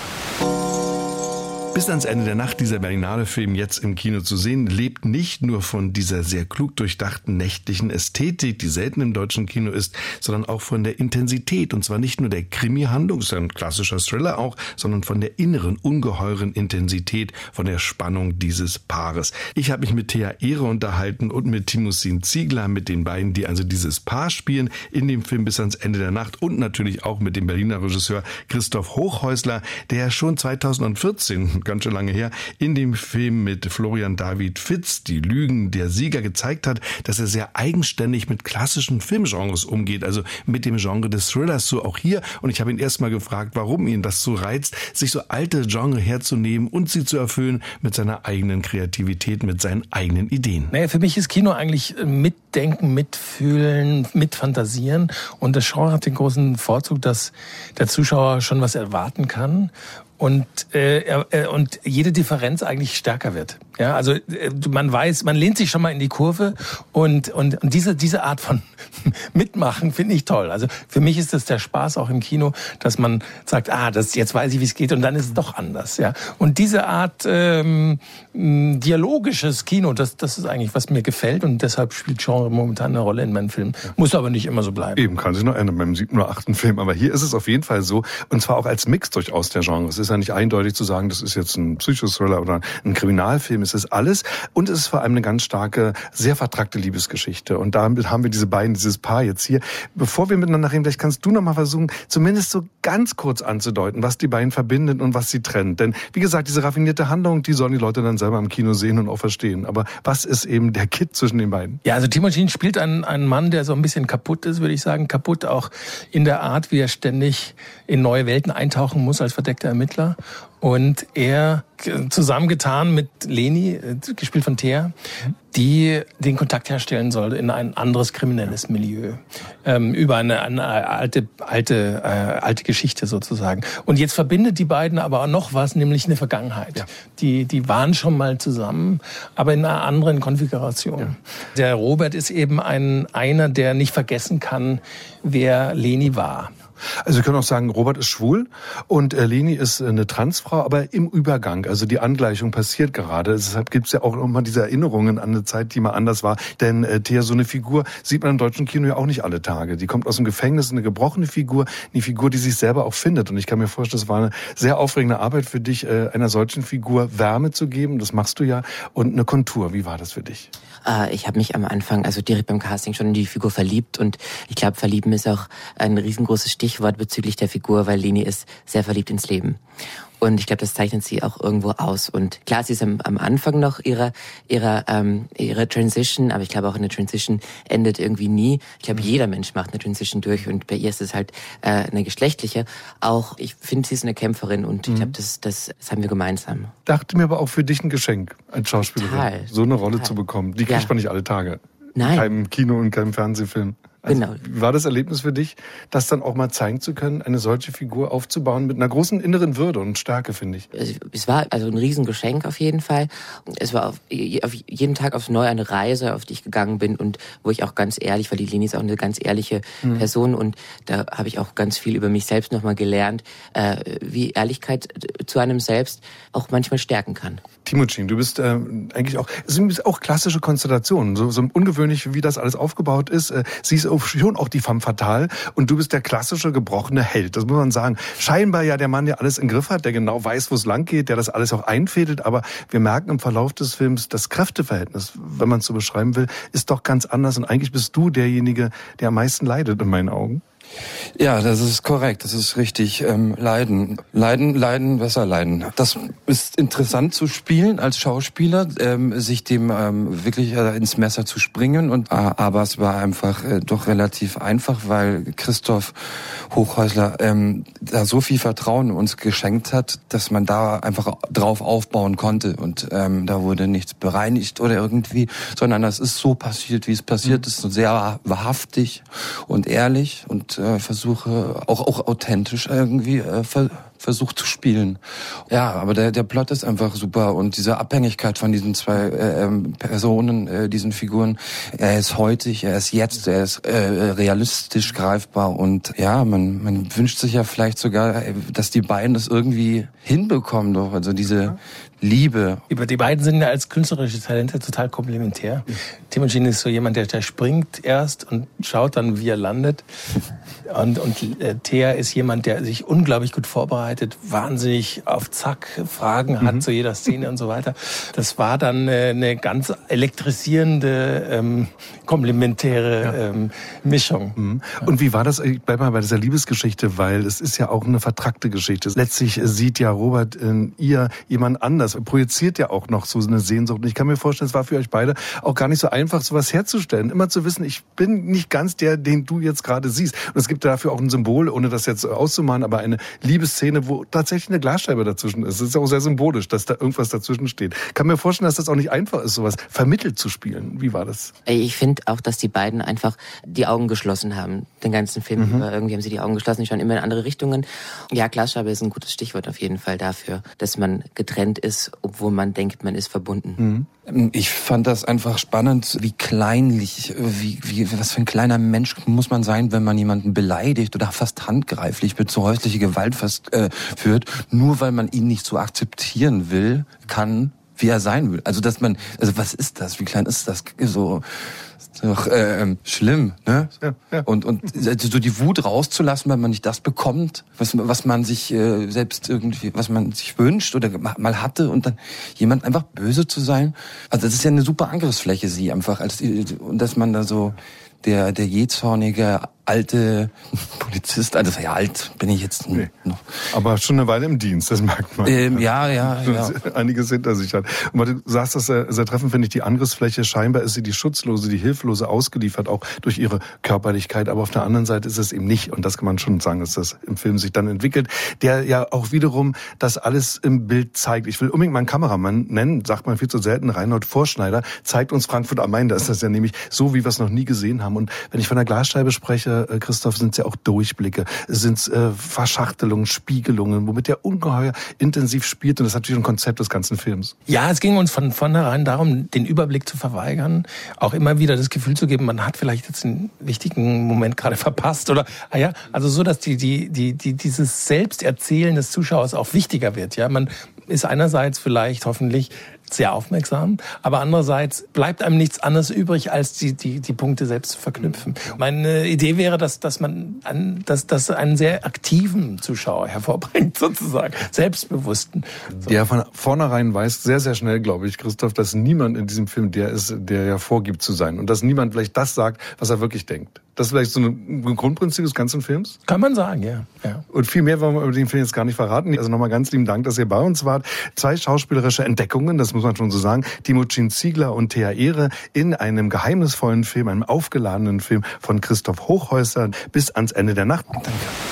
Bis ans Ende der Nacht, dieser Berlinale-Film jetzt im Kino zu sehen, lebt nicht nur von dieser sehr klug durchdachten nächtlichen Ästhetik, die selten im deutschen Kino ist, sondern auch von der Intensität. Und zwar nicht nur der Krimi-Handlung, ist ja ein klassischer Thriller auch, sondern von der inneren, ungeheuren Intensität, von der Spannung dieses Paares. Ich habe mich mit Thea Ehre unterhalten und mit Timothy Ziegler, mit den beiden, die also dieses Paar spielen in dem Film Bis ans Ende der Nacht, und natürlich auch mit dem Berliner Regisseur Christoph Hochhäusler, der schon zweitausendvierzehn, ganz schön lange her, in dem Film mit Florian David Fitz, Die Lügen der Sieger, gezeigt hat, dass er sehr eigenständig mit klassischen Filmgenres umgeht, also mit dem Genre des Thrillers, so auch hier. Und ich habe ihn erst mal gefragt, warum ihn das so reizt, sich so alte Genre herzunehmen und sie zu erfüllen mit seiner eigenen Kreativität, mit seinen eigenen Ideen. Naja, für mich ist Kino eigentlich mitdenken, mitfühlen, mitfantasieren, und das Genre hat den großen Vorzug, dass der Zuschauer schon was erwarten kann und äh, äh, und jede Differenz eigentlich stärker wird. Ja, also äh, man weiß, man lehnt sich schon mal in die Kurve, und und, und diese diese Art von Mitmachen finde ich toll. Also für mich ist das der Spaß auch im Kino, dass man sagt, ah, das jetzt weiß ich, wie es geht, und dann ist es doch anders. Ja, und diese Art ähm, dialogisches Kino, das das ist eigentlich, was mir gefällt, und deshalb spielt Genre momentan eine Rolle in meinen Filmen. Muss aber nicht immer so bleiben. Eben, kann sich noch ändern beim siebten oder achten Film, aber hier ist es auf jeden Fall so, und zwar auch als Mix durchaus der Genres. Es ist ja nicht eindeutig zu sagen, das ist jetzt ein Psychothriller oder ein Kriminalfilm, es ist alles, und es ist vor allem eine ganz starke, sehr vertrackte Liebesgeschichte, und damit haben wir diese beiden, dieses Paar jetzt hier. Bevor wir miteinander reden, vielleicht kannst du noch mal versuchen, zumindest so ganz kurz anzudeuten, was die beiden verbindet und was sie trennt, denn wie gesagt, diese raffinierte Handlung, die sollen die Leute dann selber im Kino sehen und auch verstehen, aber was ist eben der Kit zwischen den beiden? Ja, also Timothy spielt einen, einen Mann, der so ein bisschen kaputt ist, würde ich sagen, kaputt auch in der Art, wie er ständig in neue Welten eintauchen muss als verdeckter Ermittler. Ermittler. Und er, zusammengetan mit Leni, gespielt von Thea, die den Kontakt herstellen soll in ein anderes kriminelles Milieu. Ähm, über eine, eine alte, alte, äh, alte Geschichte sozusagen. Und jetzt verbindet die beiden aber auch noch was, nämlich eine Vergangenheit. Ja. Die, die waren schon mal zusammen, aber in einer anderen Konfiguration. Ja. Der Robert ist eben ein, einer, der nicht vergessen kann, wer Leni war. Also wir können auch sagen, Robert ist schwul und äh, Leni ist äh, eine Transfrau, aber im Übergang. Also die Angleichung passiert gerade. Deshalb gibt es ja auch nochmal diese Erinnerungen an eine Zeit, die mal anders war. Denn äh, Thea, so eine Figur sieht man im deutschen Kino ja auch nicht alle Tage. Die kommt aus dem Gefängnis, eine gebrochene Figur, eine Figur, die sich selber auch findet. Und ich kann mir vorstellen, es war eine sehr aufregende Arbeit für dich, äh, einer solchen Figur Wärme zu geben. Das machst du ja. Und eine Kontur. Wie war das für dich? Äh, ich habe mich am Anfang, also direkt beim Casting, schon in die Figur verliebt. Und ich glaube, verlieben ist auch ein riesengroßes Stichwort bezüglich der Figur, weil Leni ist sehr verliebt ins Leben. Und ich glaube, das zeichnet sie auch irgendwo aus. Und klar, sie ist am, am Anfang noch ihrer ihrer ähm, ihrer Transition, aber ich glaube auch eine Transition endet irgendwie nie. Ich glaube, jeder Mensch macht eine Transition durch und bei ihr ist es halt äh, eine geschlechtliche. Auch ich finde, sie ist eine Kämpferin und ich glaube, das, das das haben wir gemeinsam. Dachte mir aber auch für dich ein Geschenk, als Schauspielerin, Total. so eine Rolle Total. zu bekommen. Die kriegt Ja. man nicht alle Tage. Nein. In keinem Kino und keinem Fernsehfilm. Also, Genau. Wie war das Erlebnis für dich, das dann auch mal zeigen zu können, eine solche Figur aufzubauen mit einer großen inneren Würde und Stärke, finde ich? Es war also ein Riesengeschenk auf jeden Fall. Es war auf, auf jeden Tag aufs Neue eine Reise, auf die ich gegangen bin und wo ich auch ganz ehrlich, weil die Leni ist auch eine ganz ehrliche mhm. Person und da habe ich auch ganz viel über mich selbst nochmal gelernt, äh, wie Ehrlichkeit zu einem selbst auch manchmal stärken kann. Timocin, du bist äh, eigentlich auch, es sind auch klassische Konstellationen, so, so ungewöhnlich, wie das alles aufgebaut ist. Äh, sie ist auch schon auch die femme fatale und du bist der klassische gebrochene Held, das muss man sagen. Scheinbar ja der Mann, der alles im Griff hat, der genau weiß, wo es lang geht, der das alles auch einfädelt, aber wir merken im Verlauf des Films, das Kräfteverhältnis, wenn man es so beschreiben will, ist doch ganz anders und eigentlich bist du derjenige, der am meisten leidet in meinen Augen. Ja, das ist korrekt, das ist richtig. Ähm, leiden, leiden, leiden, besser leiden. Das ist interessant zu spielen als Schauspieler, ähm, sich dem ähm, wirklich äh, ins Messer zu springen. Und äh, aber es war einfach äh, doch relativ einfach, weil Christoph Hochhäusler ähm, da so viel Vertrauen uns geschenkt hat, dass man da einfach drauf aufbauen konnte. Und ähm, da wurde nichts bereinigt oder irgendwie, sondern das ist so passiert, wie es passiert ist, so sehr wahrhaftig und ehrlich und äh, versuche auch auch authentisch irgendwie äh, ver versucht zu spielen. Ja, aber der der Plot ist einfach super und diese Abhängigkeit von diesen zwei äh, Personen, äh, diesen Figuren, er ist heutig, er ist jetzt, er ist äh, realistisch greifbar und ja, man man wünscht sich ja vielleicht sogar, dass die beiden das irgendwie hinbekommen doch, also diese Liebe. Über die beiden sind ja als künstlerische Talente total komplementär. Mhm. Timocin ist so jemand, der, der springt erst und schaut dann, wie er landet. Und, und äh, Thea ist jemand, der sich unglaublich gut vorbereitet, wahnsinnig auf Zack Fragen hat mhm. zu jeder Szene und so weiter. Das war dann äh, eine ganz elektrisierende, ähm, komplementäre ja. ähm, Mischung. Mhm. Und wie war das, ich bleib mal bei dieser Liebesgeschichte, weil es ist ja auch eine vertrackte Geschichte. Letztlich sieht ja Robert in ihr jemand anders, projiziert ja auch noch so eine Sehnsucht. Und ich kann mir vorstellen, es war für euch beide auch gar nicht so einfach, sowas herzustellen. Immer zu wissen, ich bin nicht ganz der, den du jetzt gerade siehst. Und es gibt dafür auch ein Symbol, ohne das jetzt auszumalen, aber eine Liebesszene, wo tatsächlich eine Glasscheibe dazwischen ist. Es ist auch sehr symbolisch, dass da irgendwas dazwischen steht. Ich kann mir vorstellen, dass das auch nicht einfach ist, sowas vermittelt zu spielen. Wie war das? Ich finde auch, dass die beiden einfach die Augen geschlossen haben, den ganzen Film mhm. über. Irgendwie haben sie die Augen geschlossen, die schauen immer in andere Richtungen. Ja, Glasscheibe ist ein gutes Stichwort auf jeden Fall dafür, dass man getrennt ist, obwohl man denkt, man ist verbunden. Mhm. Ich fand das einfach spannend, wie kleinlich, wie, wie, was für ein kleiner Mensch muss man sein, wenn man jemanden beleidigt oder fast handgreiflich mit so häusliche Gewalt fast äh, führt, nur weil man ihn nicht so akzeptieren will, kann, wie er sein will. Also dass man, also was ist das? Wie klein ist das? So doch äh, schlimm, ne? Ja, ja. Und und so die Wut rauszulassen, weil man nicht das bekommt, was was man sich äh, selbst irgendwie, was man sich wünscht oder mal hatte, und dann jemand einfach böse zu sein. Also das ist ja eine super Angriffsfläche, sie einfach als und dass man da so der der jähzornige alte Polizist, also ja, alt bin ich jetzt nee. noch. Aber schon eine Weile im Dienst, das merkt man. Ähm, ja, ja, ja. Einiges hinter sich hat. Und weil du sagst, das sehr, sehr treffend, finde ich, die Angriffsfläche, scheinbar ist sie die Schutzlose, die Hilflose ausgeliefert, auch durch ihre Körperlichkeit, aber auf der anderen Seite ist es eben nicht, und das kann man schon sagen, dass das im Film sich dann entwickelt, der ja auch wiederum das alles im Bild zeigt. Ich will unbedingt meinen Kameramann nennen, sagt man viel zu selten, Reinhold Vorschneider, zeigt uns Frankfurt am Main, da ist das ja nämlich so, wie wir es noch nie gesehen haben. Und wenn ich von der Glasscheibe spreche, Christoph, sind es ja auch Durchblicke, sind es äh, Verschachtelungen, Spiegelungen, womit er ungeheuer intensiv spielt, und das ist natürlich ein Konzept des ganzen Films. Ja, es ging uns von vornherein darum, den Überblick zu verweigern, auch immer wieder das Gefühl zu geben, man hat vielleicht jetzt einen wichtigen Moment gerade verpasst oder, ah ja, also so, dass die, die, die, die, dieses Selbsterzählen des Zuschauers auch wichtiger wird, ja, man ist einerseits vielleicht hoffentlich sehr aufmerksam, aber andererseits bleibt einem nichts anderes übrig, als die, die, die Punkte selbst zu verknüpfen. Meine Idee wäre, dass, dass man an, dass, dass einen sehr aktiven Zuschauer hervorbringt, sozusagen, selbstbewussten. So. Der von vornherein weiß, sehr, sehr schnell, glaube ich, Christoph, dass niemand in diesem Film der ist, der ja vorgibt zu sein, und dass niemand vielleicht das sagt, was er wirklich denkt. Das ist vielleicht so ein Grundprinzip des ganzen Films? Kann man sagen, ja. ja. Und viel mehr wollen wir über den Film jetzt gar nicht verraten. Also nochmal ganz lieben Dank, dass ihr bei uns wart. Zwei schauspielerische Entdeckungen, das muss man schon so sagen. Temujin Ziegler und Thea Ehre in einem geheimnisvollen Film, einem aufgeladenen Film von Christoph Hochhäuser bis ans Ende der Nacht. Danke.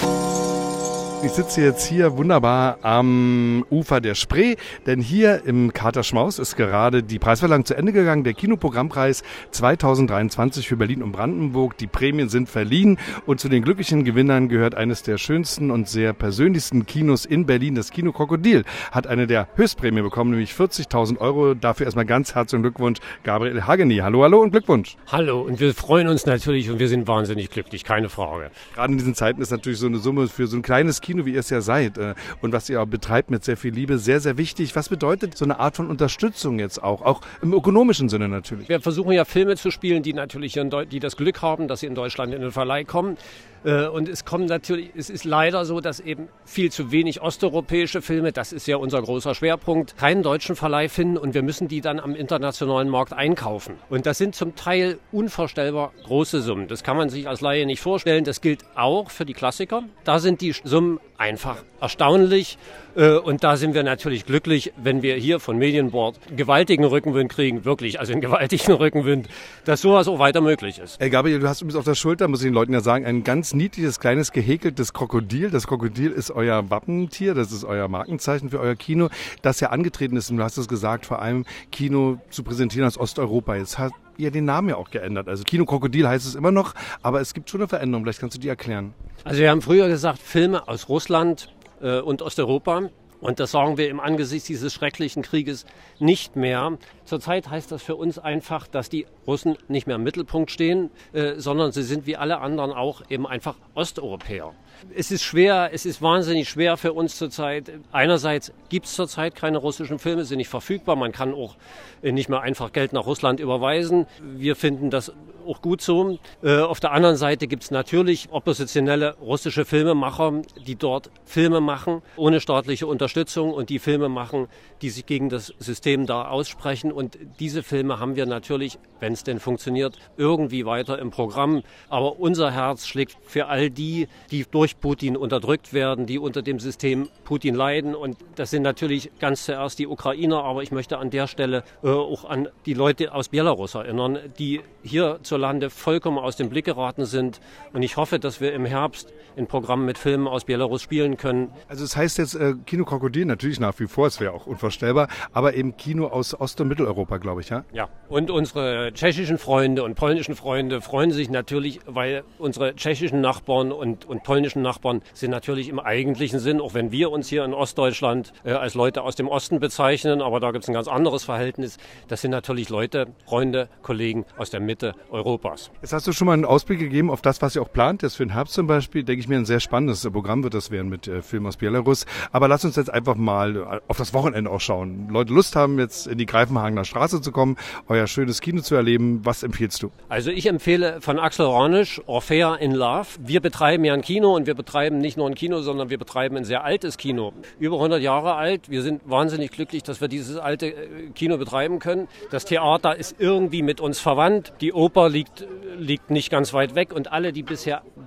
Ich sitze jetzt hier wunderbar am Ufer der Spree, denn hier im Kater Schmaus ist gerade die Preisverleihung zu Ende gegangen. Der Kinoprogrammpreis zweitausenddreiundzwanzig für Berlin und Brandenburg. Die Prämien sind verliehen, und zu den glücklichen Gewinnern gehört eines der schönsten und sehr persönlichsten Kinos in Berlin. Das Kino Krokodil hat eine der Höchstprämie bekommen, nämlich vierzigtausend Euro. Dafür erstmal ganz herzlichen Glückwunsch, Gabriel Hageni. Hallo, hallo und Glückwunsch. Hallo, und wir freuen uns natürlich und wir sind wahnsinnig glücklich, keine Frage. Gerade in diesen Zeiten ist natürlich so eine Summe für so ein kleines Kino, wie ihr es ja seid, und was ihr auch betreibt mit sehr viel Liebe, sehr, sehr wichtig. Was bedeutet so eine Art von Unterstützung jetzt auch, auch im ökonomischen Sinne natürlich? Wir versuchen ja Filme zu spielen, die natürlich in Deu- die das Glück haben, dass sie in Deutschland in den Verleih kommen. Und es kommt natürlich, es ist leider so, dass eben viel zu wenig osteuropäische Filme, das ist ja unser großer Schwerpunkt, keinen deutschen Verleih finden, und wir müssen die dann am internationalen Markt einkaufen. Und das sind zum Teil unvorstellbar große Summen. Das kann man sich als Laie nicht vorstellen. Das gilt auch für die Klassiker. Da sind die Summen einfach erstaunlich. Und da sind wir natürlich glücklich, wenn wir hier von Medienboard einen gewaltigen Rückenwind kriegen, wirklich, also einen gewaltigen Rückenwind, dass sowas auch weiter möglich ist. Hey Gabriel, du hast übrigens auf der Schulter, muss ich den Leuten ja sagen, ein ganz niedliches, kleines, gehäkeltes Krokodil. Das Krokodil ist euer Wappentier, das ist euer Markenzeichen für euer Kino, das ja angetreten ist, und du hast es gesagt, vor allem Kino zu präsentieren aus Osteuropa. Jetzt hat ihr den Namen ja auch geändert. Also Kino Krokodil heißt es immer noch, aber es gibt schon eine Veränderung. Vielleicht kannst du die erklären. Also wir haben früher gesagt, Filme aus Russland äh, und Osteuropa. Und das sagen wir im Angesicht dieses schrecklichen Krieges nicht mehr. Zurzeit heißt das für uns einfach, dass die Russen nicht mehr im Mittelpunkt stehen, äh, sondern sie sind wie alle anderen auch eben einfach Osteuropäer. Es ist schwer, es ist wahnsinnig schwer für uns zurzeit. Einerseits gibt es zurzeit keine russischen Filme, sind nicht verfügbar. Man kann auch nicht mehr einfach Geld nach Russland überweisen. Wir finden das auch gut so. Äh, auf der anderen Seite gibt es natürlich oppositionelle russische Filmemacher, die dort Filme machen, ohne staatliche Unterstützung, und die Filme machen, die sich gegen das System da aussprechen. Und diese Filme haben wir natürlich, wenn es denn funktioniert, irgendwie weiter im Programm. Aber unser Herz schlägt für all die, die durch Putin unterdrückt werden, die unter dem System Putin leiden. Und das sind natürlich ganz zuerst die Ukrainer, aber ich möchte an der Stelle äh, auch an die Leute aus Belarus erinnern, die hierzulande vollkommen aus dem Blick geraten sind. Und ich hoffe, dass wir im Herbst in Programmen mit Filmen aus Belarus spielen können. Also es heißt jetzt äh, Kino Krokodil natürlich nach wie vor, es wäre auch unvorstellbar, aber eben Kino aus Ost- und Mitteleuropa, glaube ich, ja? Ja, und unsere tschechischen Freunde und polnischen Freunde freuen sich natürlich, weil unsere tschechischen Nachbarn und, und polnischen Nachbarn sind natürlich im eigentlichen Sinn, auch wenn wir uns hier in Ostdeutschland äh, als Leute aus dem Osten bezeichnen, aber da gibt es ein ganz anderes Verhältnis. Das sind natürlich Leute, Freunde, Kollegen aus der Mitte Europas. Jetzt hast du schon mal einen Ausblick gegeben auf das, was ihr auch plant. Jetzt für den Herbst zum Beispiel, denke ich mir, ein sehr spannendes Programm wird das werden mit äh, Filmen aus Belarus. Aber lass uns jetzt einfach mal auf das Wochenende auch schauen. Leute Lust haben, jetzt in die Greifenhagener Straße zu kommen, euer schönes Kino zu erleben. Was empfiehlst du? Also ich empfehle von Axel Ronisch Orphea in Love. Wir betreiben ja ein Kino, und wir betreiben nicht nur ein Kino, sondern wir betreiben ein sehr altes Kino. Über hundert Jahre alt. Wir sind wahnsinnig glücklich, dass wir dieses alte Kino betreiben können. Das Theater ist irgendwie mit uns verwandt. Die Oper liegt, liegt nicht ganz weit weg, und alle, die bisher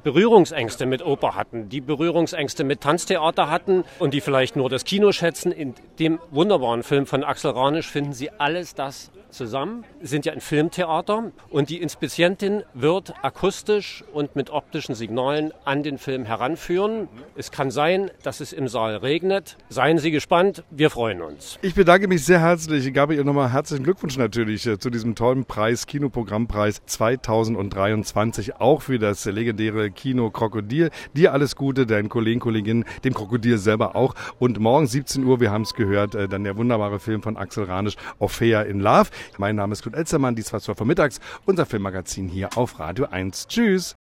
Berührungsängste mit Oper hatten, die Berührungsängste mit Tanztheater hatten und die vielleicht nur das Kino schätzen, in dem wunderbaren Film von Axel Ranisch finden Sie alles das zusammen. Wir sind ja ein Filmtheater und die Inspizientin wird akustisch und mit optischen Signalen an den Film heranführen. Es kann sein, dass es im Saal regnet. Seien Sie gespannt, wir freuen uns. Ich bedanke mich sehr herzlich. Ich gebe ihr nochmal herzlichen Glückwunsch natürlich zu diesem tollen Preis, Kinoprogrammpreis zweitausenddreiundzwanzig, auch für das legendäre Kino Krokodil. Dir alles Gute, deinen Kollegen, Kolleginnen, dem Krokodil selber auch. Und morgen siebzehn Uhr, wir haben es gehört, dann der wunderbare Film von Axel Ranisch, Orphea in Love. Mein Name ist Knut Elstermann, dies war zwölf Uhr mittags, unser Filmmagazin hier auf Radio eins. Tschüss!